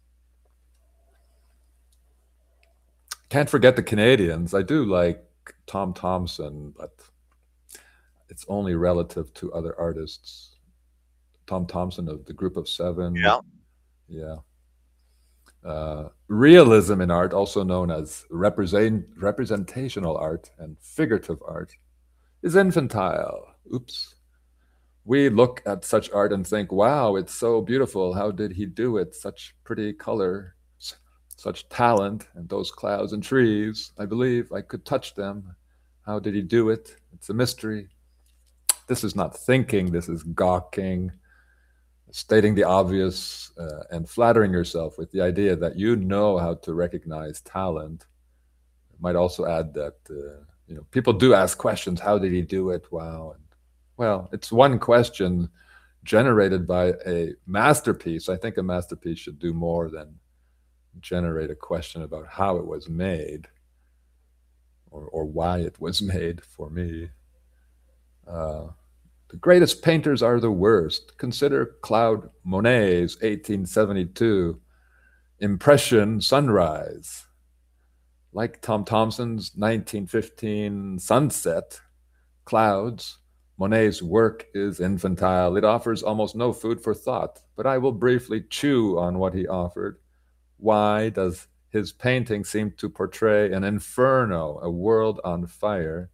Can't forget the Canadians. I do like Tom Thompson, but it's only relative to other artists. Tom Thompson of the Group of Seven. Yeah. Yeah. Uh, realism in art, also known as represent, representational art and figurative art, is infantile. Oops. We look at such art and think, wow, it's so beautiful. How did he do it? Such pretty color, such talent, and those clouds and trees. I believe I could touch them. How did he do it? It's a mystery. This is not thinking, this is gawking. Stating the obvious uh, and flattering yourself with the idea that you know how to recognize talent. might also add that uh, you know, people do ask questions. How did he do it? Wow. And, well, it's one question generated by a masterpiece. I think a masterpiece should do more than generate a question about how it was made, or, or why it was made for me. Uh, the greatest painters are the worst. Consider Claude Monet's eighteen seventy-two Impression Sunrise. Like Tom Thomson's nineteen fifteen Sunset, Clouds, Monet's work is infantile. It offers almost no food for thought, but I will briefly chew on what he offered. Why does his painting seem to portray an inferno, a world on fire?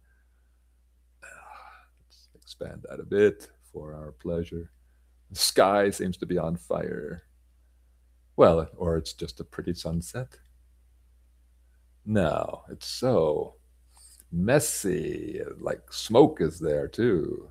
Let's expand that a bit for our pleasure. The sky seems to be on fire. Well, or it's just a pretty sunset. No, it's so messy, like smoke is there too.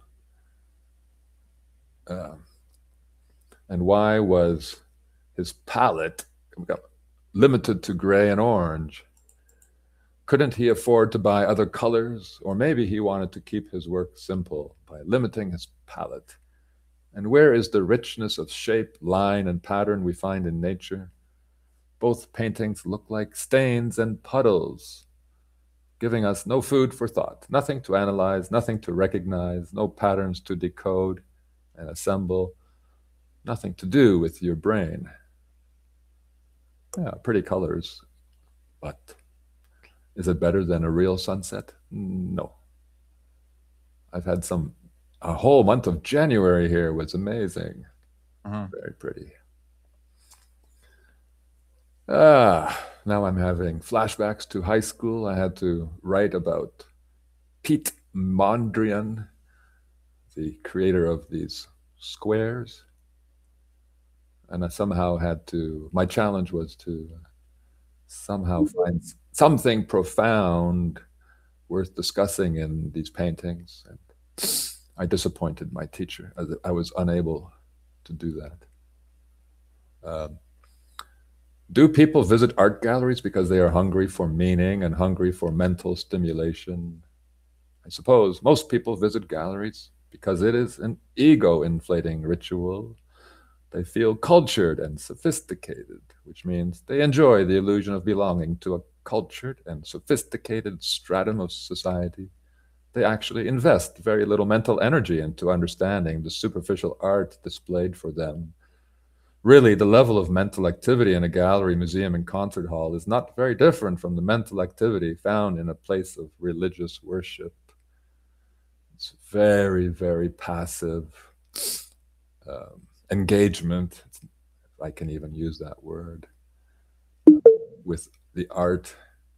Uh, and why was his palette limited to gray and orange? Couldn't he afford to buy other colors? Or maybe he wanted to keep his work simple by limiting his palette. And where is the richness of shape, line, and pattern we find in nature? Both paintings look like stains and puddles, giving us no food for thought, nothing to analyze, nothing to recognize, no patterns to decode and assemble, nothing to do with your brain. Yeah, pretty colors, but is it better than a real sunset? No. I've had some, a whole month of January here was amazing. Uh-huh. Very pretty. Ah, now I'm having flashbacks to high school. I had to write about Piet Mondrian, the creator of these squares. And I somehow had to, my challenge was to somehow find something profound worth discussing in these paintings. And I disappointed my teacher. I was unable to do that. Um, Do people visit art galleries because they are hungry for meaning and hungry for mental stimulation? I suppose most people visit galleries because it is an ego-inflating ritual. They feel cultured and sophisticated, which means they enjoy the illusion of belonging to a cultured and sophisticated stratum of society. They actually invest very little mental energy into understanding the superficial art displayed for them. Really, the level of mental activity in a gallery, museum, and concert hall is not very different from the mental activity found in a place of religious worship. It's very, very passive um, engagement, if I can even use that word, with the art.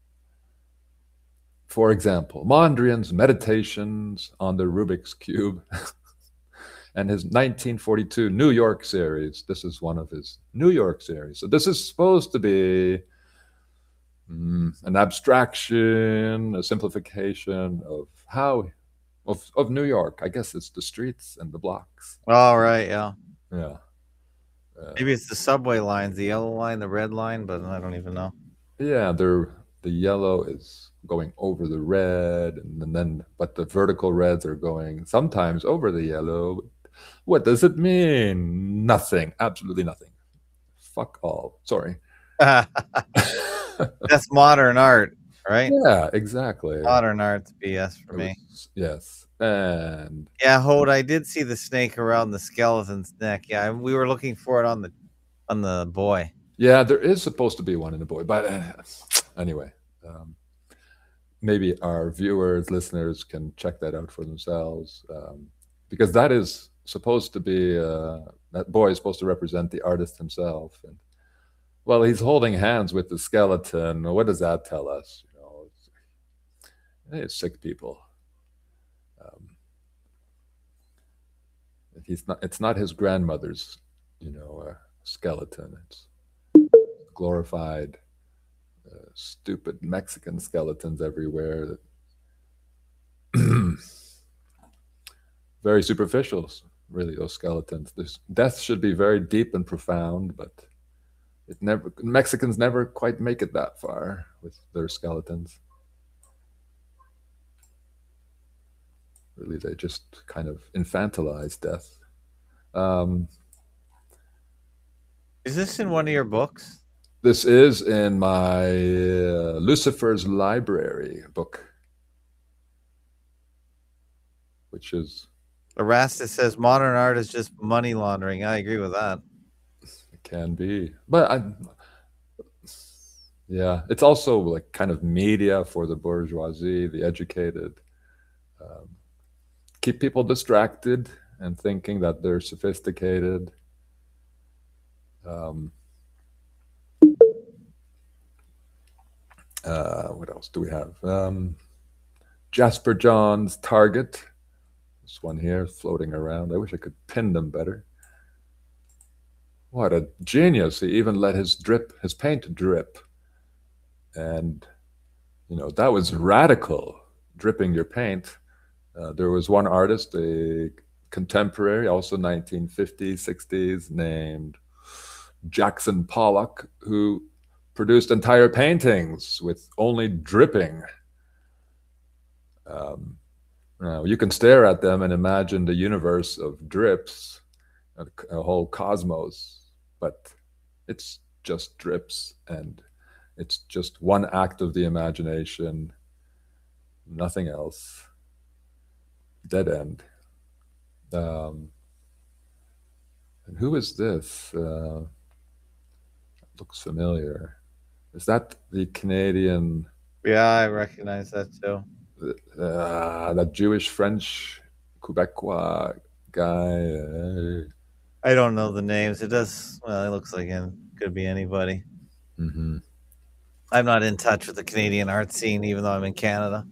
For example, Mondrian's Meditations on the Rubik's Cube and his nineteen forty-two New York series. This is one of his New York series. So this is supposed to be mm, an abstraction, a simplification of how, of, of New York. I guess it's the streets and the blocks. All right, yeah. Yeah. Uh, Maybe it's the subway lines, the yellow line, the red line, but I don't even know. Yeah, they're, the yellow is going over the red, and then, but the vertical reds are going sometimes over the yellow. What does it mean? Nothing. Absolutely nothing. Fuck all. Sorry. That's modern art, right? Yeah, exactly. Modern art's B S for me. Was, yes. And yeah, Hode, I did see the snake around the skeleton's neck. Yeah, we were looking for it on the on the boy. Yeah, there is supposed to be one in the boy, but uh, anyway, um, maybe our viewers, listeners can check that out for themselves, um, because that is supposed to be, uh, that boy is supposed to represent the artist himself. And well, he's holding hands with the skeleton. What does that tell us? You know, it's, it's sick people. Um, he's not. It's not his grandmother's, you know, uh, skeleton. It's glorified, uh, stupid Mexican skeletons everywhere. Very superficial, really, those skeletons. This death should be very deep and profound, but it never. Mexicans never quite make it that far with their skeletons. Really, they just kind of infantilize death. Um, Is this in one of your books? this is in my uh, Lucifer's Library book, which is. Erastus says modern art is just money laundering. I agree with that. It can be, but I. Yeah, it's also like kind of media for the bourgeoisie, the educated. Um, keep people distracted and thinking that they're sophisticated. Um, uh, what else do we have? Um, Jasper John's Target. This one here floating around. I wish I could pin them better. What a genius. He even let his drip, his paint drip. And, you know, that was radical, dripping your paint. Uh, there was one artist, a contemporary, also nineteen fifties, sixties, named Jackson Pollock, who produced entire paintings with only dripping. Um, uh, you can stare at them and imagine the universe of drips, a, a whole cosmos, but it's just drips, and it's just one act of the imagination, nothing else. Dead end. Um, and who is this? Uh, looks familiar. Is that the Canadian? Yeah, I recognize that too. Uh, that Jewish French Quebecois guy. Uh, I don't know the names. It does. Well, it looks like it could be anybody. mm-hmm. I'm not in touch with the Canadian art scene, even though I'm in Canada.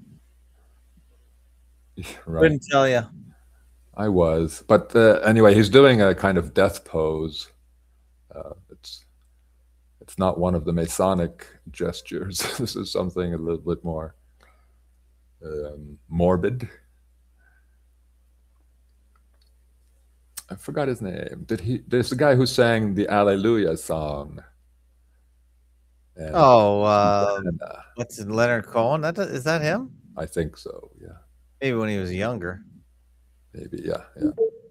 Right. Couldn't tell you. I was, but uh, anyway, he's doing a kind of death pose. Uh, it's it's not one of the Masonic gestures. This is something a little bit more um, morbid. I forgot his name. Did he? There's the guy who sang the Alleluia song. And oh, uh, what's it, Leonard Cohen? That is that him? I think so. Yeah. Maybe when he was younger. Maybe, yeah, yeah.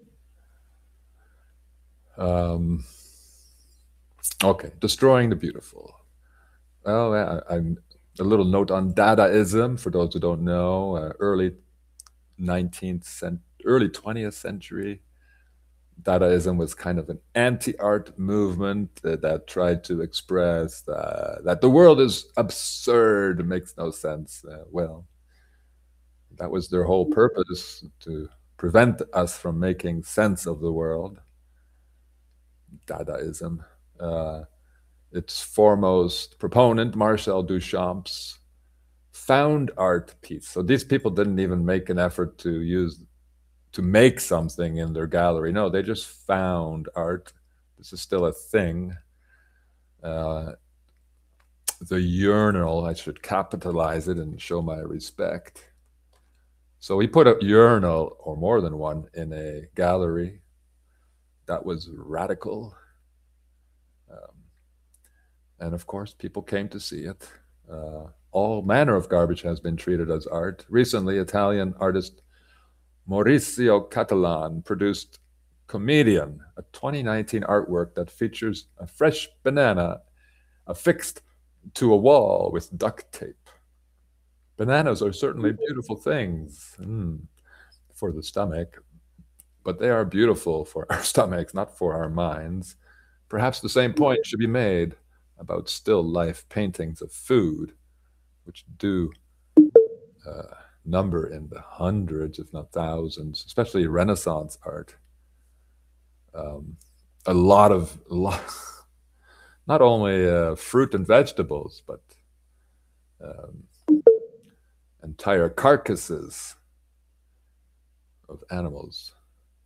Um, okay, Destroying the Beautiful. Well, I, I'm a little note on Dadaism for those who don't know. Uh, early nineteenth century, early twentieth century. Dadaism was kind of an anti-art movement uh, that tried to express uh, that the world is absurd, makes no sense. Uh, well, that was their whole purpose, to prevent us from making sense of the world. Dadaism. Uh, its foremost proponent, Marcel Duchamp's found art piece. So these people didn't even make an effort to use to make something in their gallery. No, they just found art. This is still a thing. Uh, the urinal, I should capitalize it and show my respect. So he put a urinal, or more than one, in a gallery. That was radical. Um, and of course, people came to see it. Uh, all manner of garbage has been treated as art. Recently, Italian artist Maurizio Catalan produced Comedian, a twenty nineteen artwork that features a fresh banana affixed to a wall with duct tape. Bananas are certainly beautiful things mm, for the stomach, but they are beautiful for our stomachs, not for our minds. Perhaps the same point should be made about still life paintings of food, which do uh, number in the hundreds, if not thousands, especially Renaissance art. Um, a lot of, a lot, not only uh, fruit and vegetables, but um, entire carcasses of animals.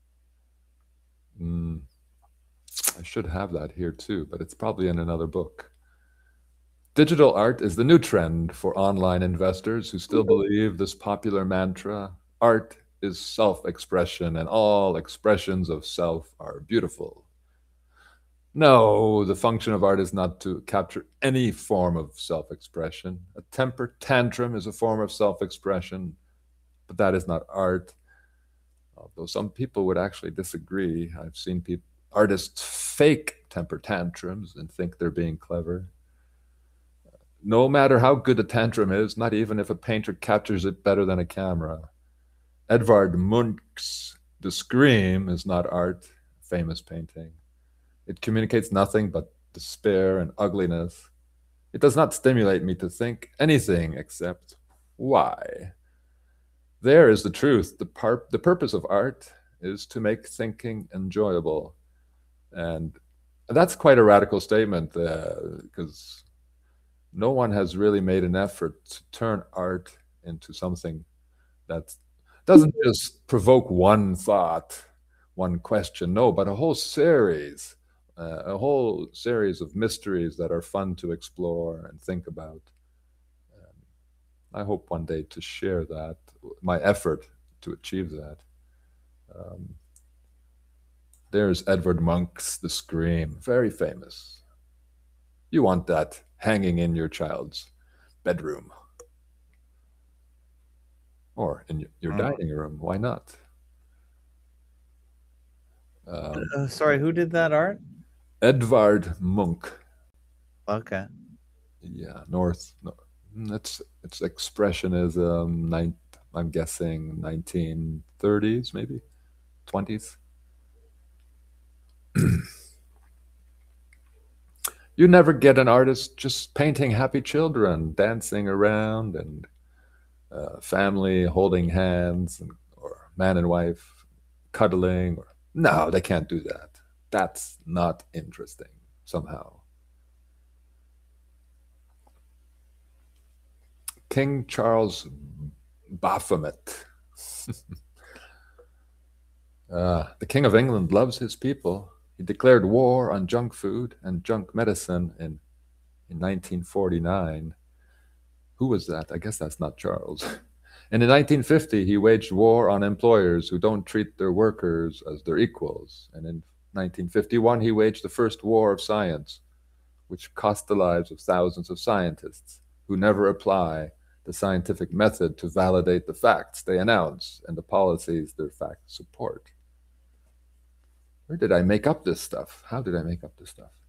Mm, I should have that here too, but it's probably in another book. Digital art is the new trend for online investors who still believe this popular mantra: art is self-expression and all expressions of self are beautiful. No, the function of art is not to capture any form of self-expression. A temper tantrum is a form of self-expression, but that is not art. although some people would actually disagree. I've seen people, artists fake temper tantrums and think they're being clever. No matter how good a tantrum is, not even if a painter captures it better than a camera. Edvard Munch's The Scream is not art, famous painting. It communicates nothing but despair and ugliness. It does not stimulate me to think anything except why. There is the truth. The, par- the purpose of art is to make thinking enjoyable. And that's quite a radical statement because uh, no one has really made an effort to turn art into something that doesn't just provoke one thought, one question, no, but a whole series, uh, a whole series of mysteries that are fun to explore and think about. I hope one day to share that, my effort to achieve that. Um, there's Edvard Munch's The Scream, very famous. You want that hanging in your child's bedroom or in your, your Mm. dining room. Why not? Um, Uh, sorry, who did that art? Edvard Munch. Okay. Yeah, North. No, it's it's expressionism. Nine, I'm guessing nineteen thirties, maybe twenties. You never get an artist just painting happy children dancing around and uh, family holding hands and, or man and wife cuddling. Or, no, they can't do that. That's not interesting somehow. King Charles Baphomet. uh, the King of England loves his people. He declared war on junk food and junk medicine in, in nineteen forty-nine. Who was that? I guess that's not Charles. And in nineteen fifty, he waged war on employers who don't treat their workers as their equals. And in nineteen fifty-one, he waged the first war of science, which cost the lives of thousands of scientists who never apply the scientific method to validate the facts they announce and the policies their facts support. Where did I make up this stuff? How did I make up this stuff?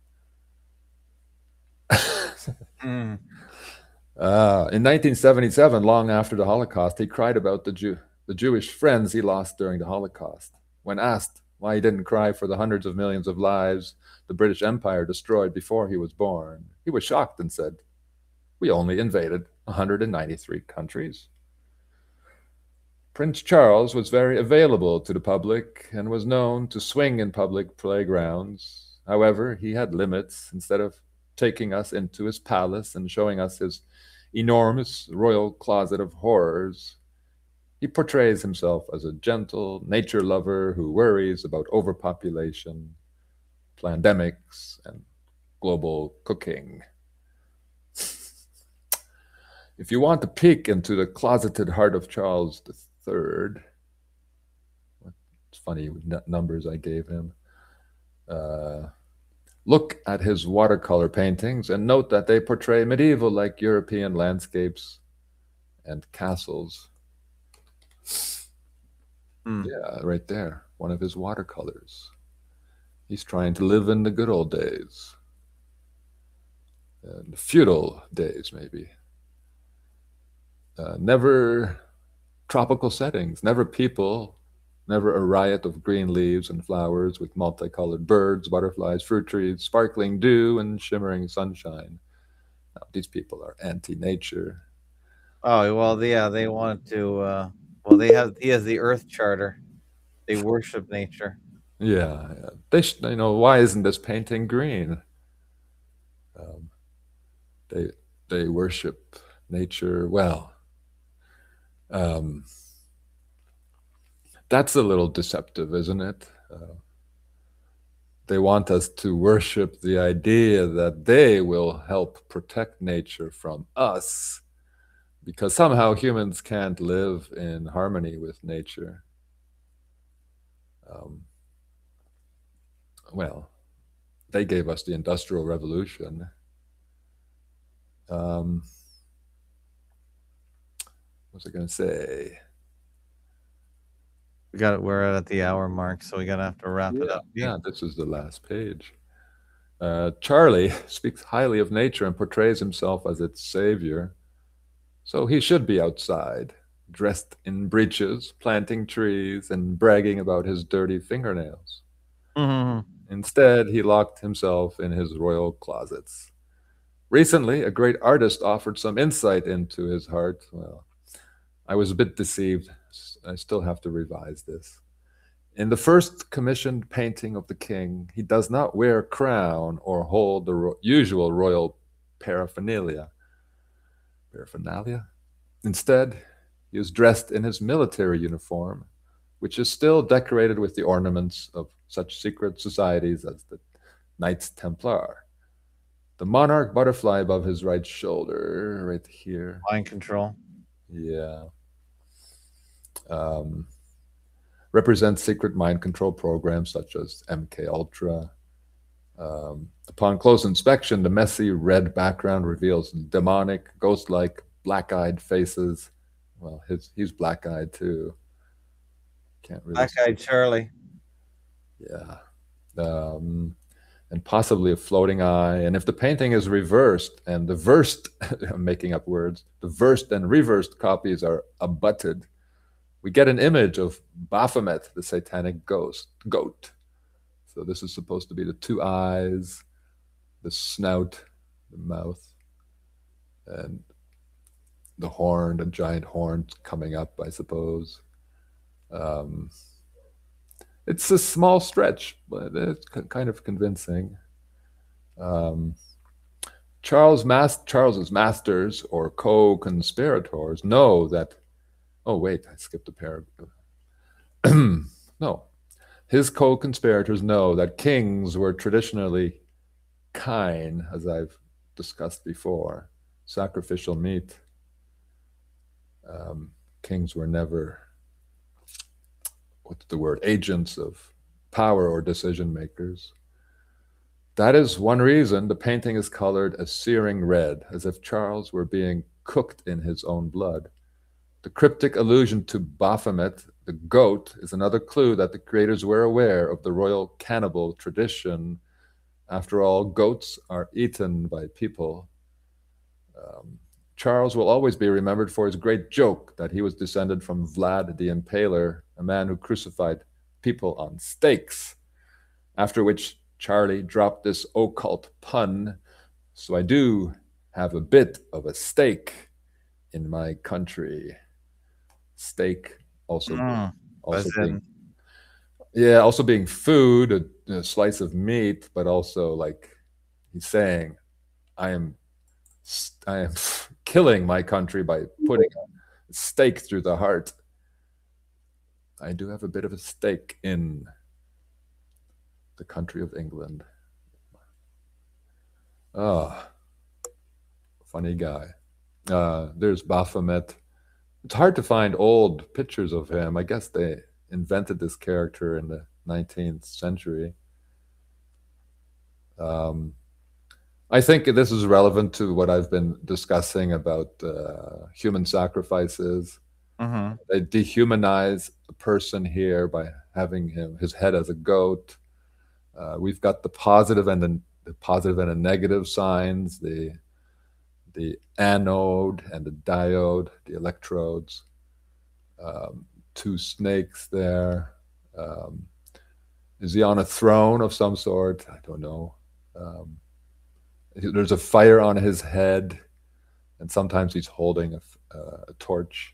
Mm. Uh, in nineteen seventy-seven, long after the Holocaust, he cried about the, Jew- the Jewish friends he lost during the Holocaust. When asked why he didn't cry for the hundreds of millions of lives the British Empire destroyed before he was born, he was shocked and said, "We only invaded one hundred ninety-three countries." Prince Charles was very available to the public and was known to swing in public playgrounds. However, he had limits. Instead of taking us into his palace and showing us his enormous royal closet of horrors, he portrays himself as a gentle nature lover who worries about overpopulation, pandemics, and global cooking. If you want to peek into the closeted heart of Charles the Third, it's funny numbers I gave him. Uh, look at his watercolor paintings and note that they portray medieval-like European landscapes and castles. Mm. Yeah, right there, one of his watercolors. He's trying to live in the good old days, uh, the feudal days, maybe. Uh, never tropical settings, never people, never a riot of green leaves and flowers with multicolored birds, butterflies, fruit trees, sparkling dew, and shimmering sunshine. Now, these people are anti-nature. Oh well, yeah, they want to. Uh, well, they have. He has the Earth Charter. They worship nature. Yeah, yeah. They, sh- you know, why isn't this painting green? Um, they they worship nature. Well, um, that's a little deceptive, isn't it? Uh, they want us to worship the idea that they will help protect nature from us, because somehow humans can't live in harmony with nature. Um, well, they gave us the Industrial Revolution. Um, what was I going to say? We got it. We're at the hour mark, so we gotta have to wrap yeah, it up. yeah, this is the last page. Uh, Charlie speaks highly of nature and portrays himself as its savior. So he should be outside, dressed in breeches, planting trees, and bragging about his dirty fingernails. Mm-hmm. Instead, he locked himself in his royal closets. Recently, a great artist offered some insight into his heart. Well, I was a bit deceived. I still have to revise this. In the first commissioned painting of the king, he does not wear a crown or hold the ro- usual royal paraphernalia. Paraphernalia? Instead, he is dressed in his military uniform, which is still decorated with the ornaments of such secret societies as the Knights Templar. The monarch butterfly above his right shoulder, right here. Mind control. Yeah. Um, represents secret mind control programs such as M K Ultra. Um, upon close inspection, the messy red background reveals demonic, ghost-like, black-eyed faces. Well, his he's black-eyed too. Can't really. Black-eyed Charlie. Yeah. Um, and possibly a floating eye. And if the painting is reversed and the versed, I'm making up words, the versed and reversed copies are abutted, we get an image of Baphomet, the satanic ghost, goat. So this is supposed to be the two eyes, the snout, the mouth, and the horn, the giant horn coming up, I suppose. Um, it's a small stretch, but it's kind of convincing. Um, Charles Mas- Charles's masters or co-conspirators know that. Oh wait, I skipped a paragraph. No, his co-conspirators know that kings were traditionally kine, as I've discussed before, sacrificial meat. Um, kings were never, what's the word, agents of power or decision makers. That is one reason the painting is colored a searing red, as if Charles were being cooked in his own blood. The cryptic allusion to Baphomet, the goat, is another clue that the creators were aware of the royal cannibal tradition. After all, goats are eaten by people. Um, Charles will always be remembered for his great joke that he was descended from Vlad the Impaler, a man who crucified people on stakes. After which Charlie dropped this occult pun. So I do have a bit of a stake in my country. Steak also, Mm, also as being, in- yeah, also being food, a, a slice of meat, but also like he's saying, I am, I am killing my country by putting a stake through the heart. I do have a bit of a stake in the country of England. Ah, funny guy. Uh, there's Baphomet. It's hard to find old pictures of him. I guess they invented this character in the nineteenth century. Um, I think this is relevant to what I've been discussing about uh, human sacrifices. mm-hmm. They dehumanize a person here by having him his head as a goat. Uh, we've got the positive and the, the positive and the negative signs, the the anode and the diode, the electrodes, um, two snakes there. Um, is he on a throne of some sort? I don't know. Um, there's a fire on his head, and sometimes he's holding a, uh, a torch.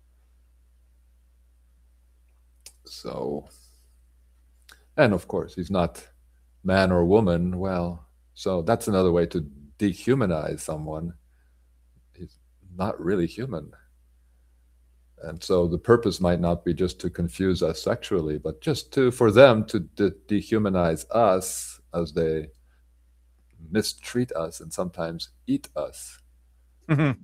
So, and of course, he's not man or woman. Well, so that's another way to dehumanize someone. He's not really human. And so the purpose might not be just to confuse us sexually, but just to for them to de- dehumanize us as they mistreat us and sometimes eat us. A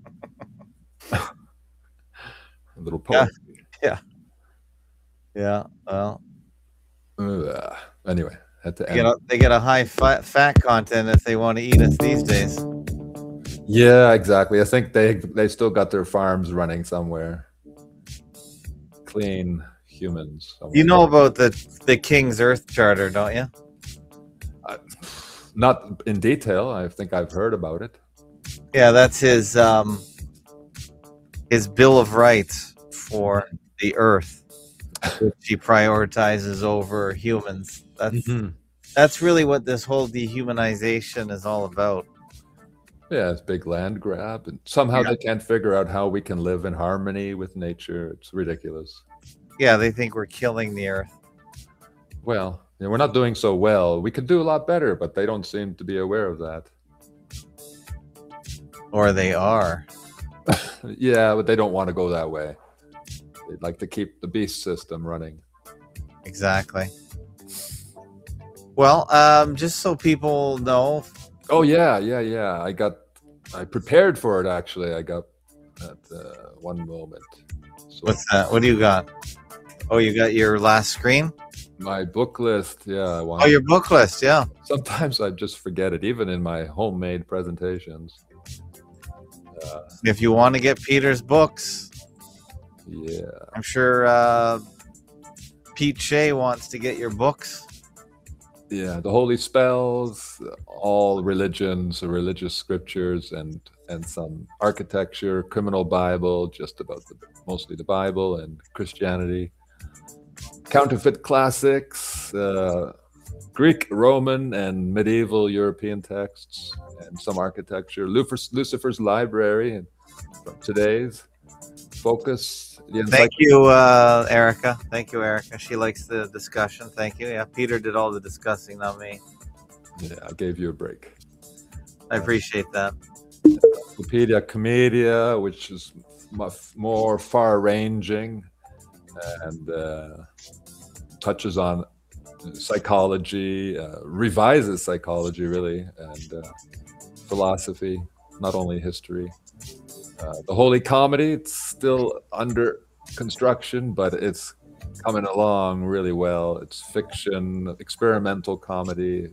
little poetry. Yeah. Yeah. Well, Uh, anyway, had to they end. get, a, they get a high fat, fat content if they want to eat us these days. Yeah, exactly. I think they they still got their farms running somewhere. Clean humans. You know about the the King's Earth Charter, don't you? Uh, not in detail. I think I've heard about it. Yeah, that's his um, his Bill of Rights for the Earth, which he prioritizes over humans. That's Mhm. that's really what this whole dehumanization is all about. Yeah, it's a big land grab, and somehow Yeah. they can't figure out how we can live in harmony with nature. It's ridiculous. Yeah, they think we're killing the Earth. Well, yeah, we're not doing so well. We could do a lot better, but they don't seem to be aware of that. Or they are. Yeah, but they don't want to go that way. They'd like to keep the beast system running. Exactly. Well, um, just so people know. Oh yeah, yeah, yeah. I got, I prepared for it actually. I got at uh, one moment. So What's that? What do you got? Oh, you got your last screen? my book list. Yeah, I want. Oh, your book list. Yeah. Sometimes I just forget it, even in my homemade presentations. Uh, If you want to get Peter's books, yeah. I'm sure uh, Pete Shea wants to get your books. Yeah, the holy spells, all religions, religious scriptures, and and some architecture, criminal Bible, just about the, mostly the Bible and Christianity, counterfeit classics, uh, Greek, Roman, and medieval European texts, and some architecture. Lucifer's, Lucifer's Library, and from today's focus. The Thank you, uh, Erica. Thank you, Erica. She likes the discussion. Thank you. Yeah, Peter did all the discussing, not me. Yeah, I gave you a break. I appreciate that. Encyclopedia Commedia, which is much more far-ranging and uh, touches on psychology, uh, revises psychology really, and uh, philosophy, not only history. Uh, the Holy Comedy, it's still under construction, but it's coming along really well. It's fiction, experimental comedy,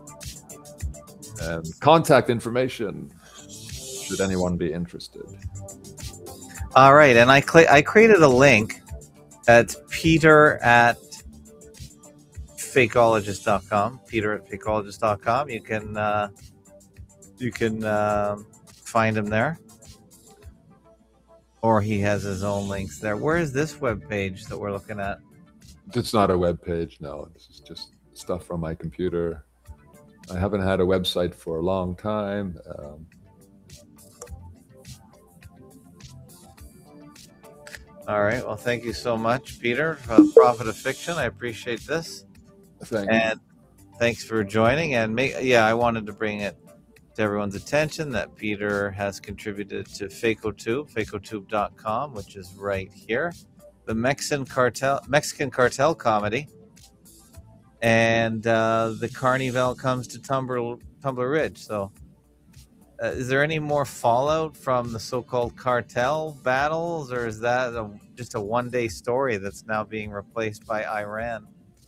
and contact information should anyone be interested. All right, and I cl- I created a link at Peter at fakeologist dot com. Peter at fakeologist dot com. You can uh, you can uh, find him there, or he has his own links there. Where is this web page that we're looking at? It's not a web page, no. This is just stuff from my computer. I haven't had a website for a long time. Um, All right. Well, thank you so much, Peter, for Prophet of Fiction. I appreciate this. thank And thanks for joining. And make, yeah, I wanted to bring it to everyone's attention that Peter has contributed to FacoTube, facotube dot com, which is right here, the Mexican cartel, Mexican cartel comedy, and uh, the Carnival comes to Tumbler, Tumbler Ridge. So, uh, is there any more fallout from the so-called cartel battles, or is that a, just a one-day story that's now being replaced by Iran?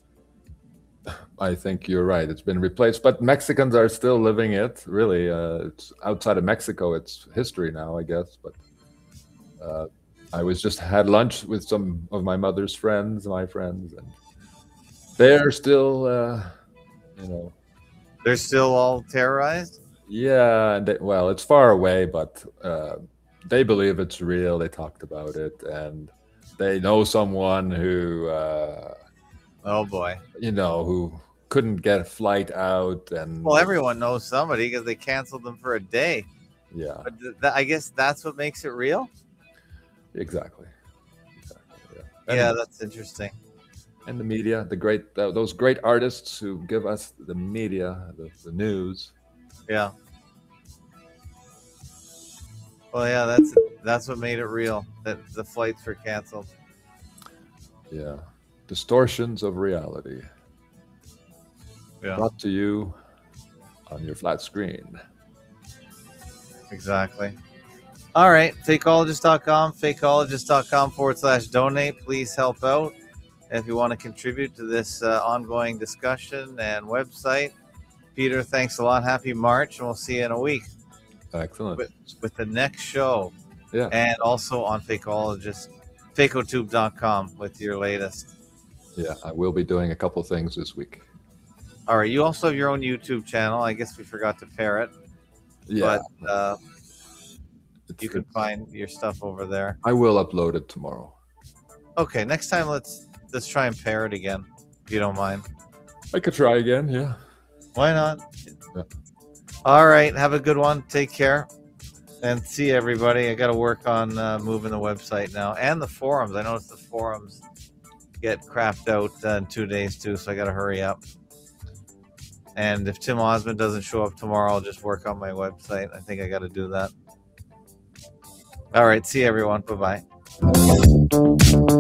I think you're right. It's been replaced, but Mexicans are still living it. Really, uh, it's outside of Mexico. It's history now, I guess. But uh, I was just had lunch with some of my mother's friends, my friends, and they're still, uh, you know, They're still all terrorized? yeah. And they, well, it's far away, but uh, they believe it's real. They talked about it, and they know someone who. Uh, Oh boy! you know, who couldn't get a flight out, and Well, everyone knows somebody because they canceled them for a day. yeah, But th- th- I guess that's what makes it real. exactly. exactly yeah. And, Yeah, that's interesting. and the media, the great uh, those great artists who give us the media, the, the news. Yeah. Well, yeah, that's that's what made it real. That the flights were canceled. Yeah, distortions of reality. Yeah, Brought to you on your flat screen. exactly. All right, fakeologist dot com, fakeologist dot com forward slash donate. Please help out if you want to contribute to this uh, ongoing discussion and website. Peter, thanks a lot. Happy March, and we'll see you in a week Excellent. with, with the next show. Yeah. And also on Fakeologist fakotube dot com with your latest. Yeah, I will be doing a couple things this week. All right. You also have your own YouTube channel. I guess we forgot to pair it. Yeah. But uh, It's- you can it's- find your stuff over there. I will upload it tomorrow. Okay. Next time, let's let's try and pair it again, if you don't mind. I could try again. Yeah. Why not? Yeah. All right. Have a good one. Take care. And see everybody. I got to work on uh, moving the website now and the forums. I noticed the forums get crapped out uh, in two days too, so I got to hurry up. And if Tim Osmond doesn't show up tomorrow, I'll just work on my website. I think I got to do that. All right. See everyone. Bye-bye.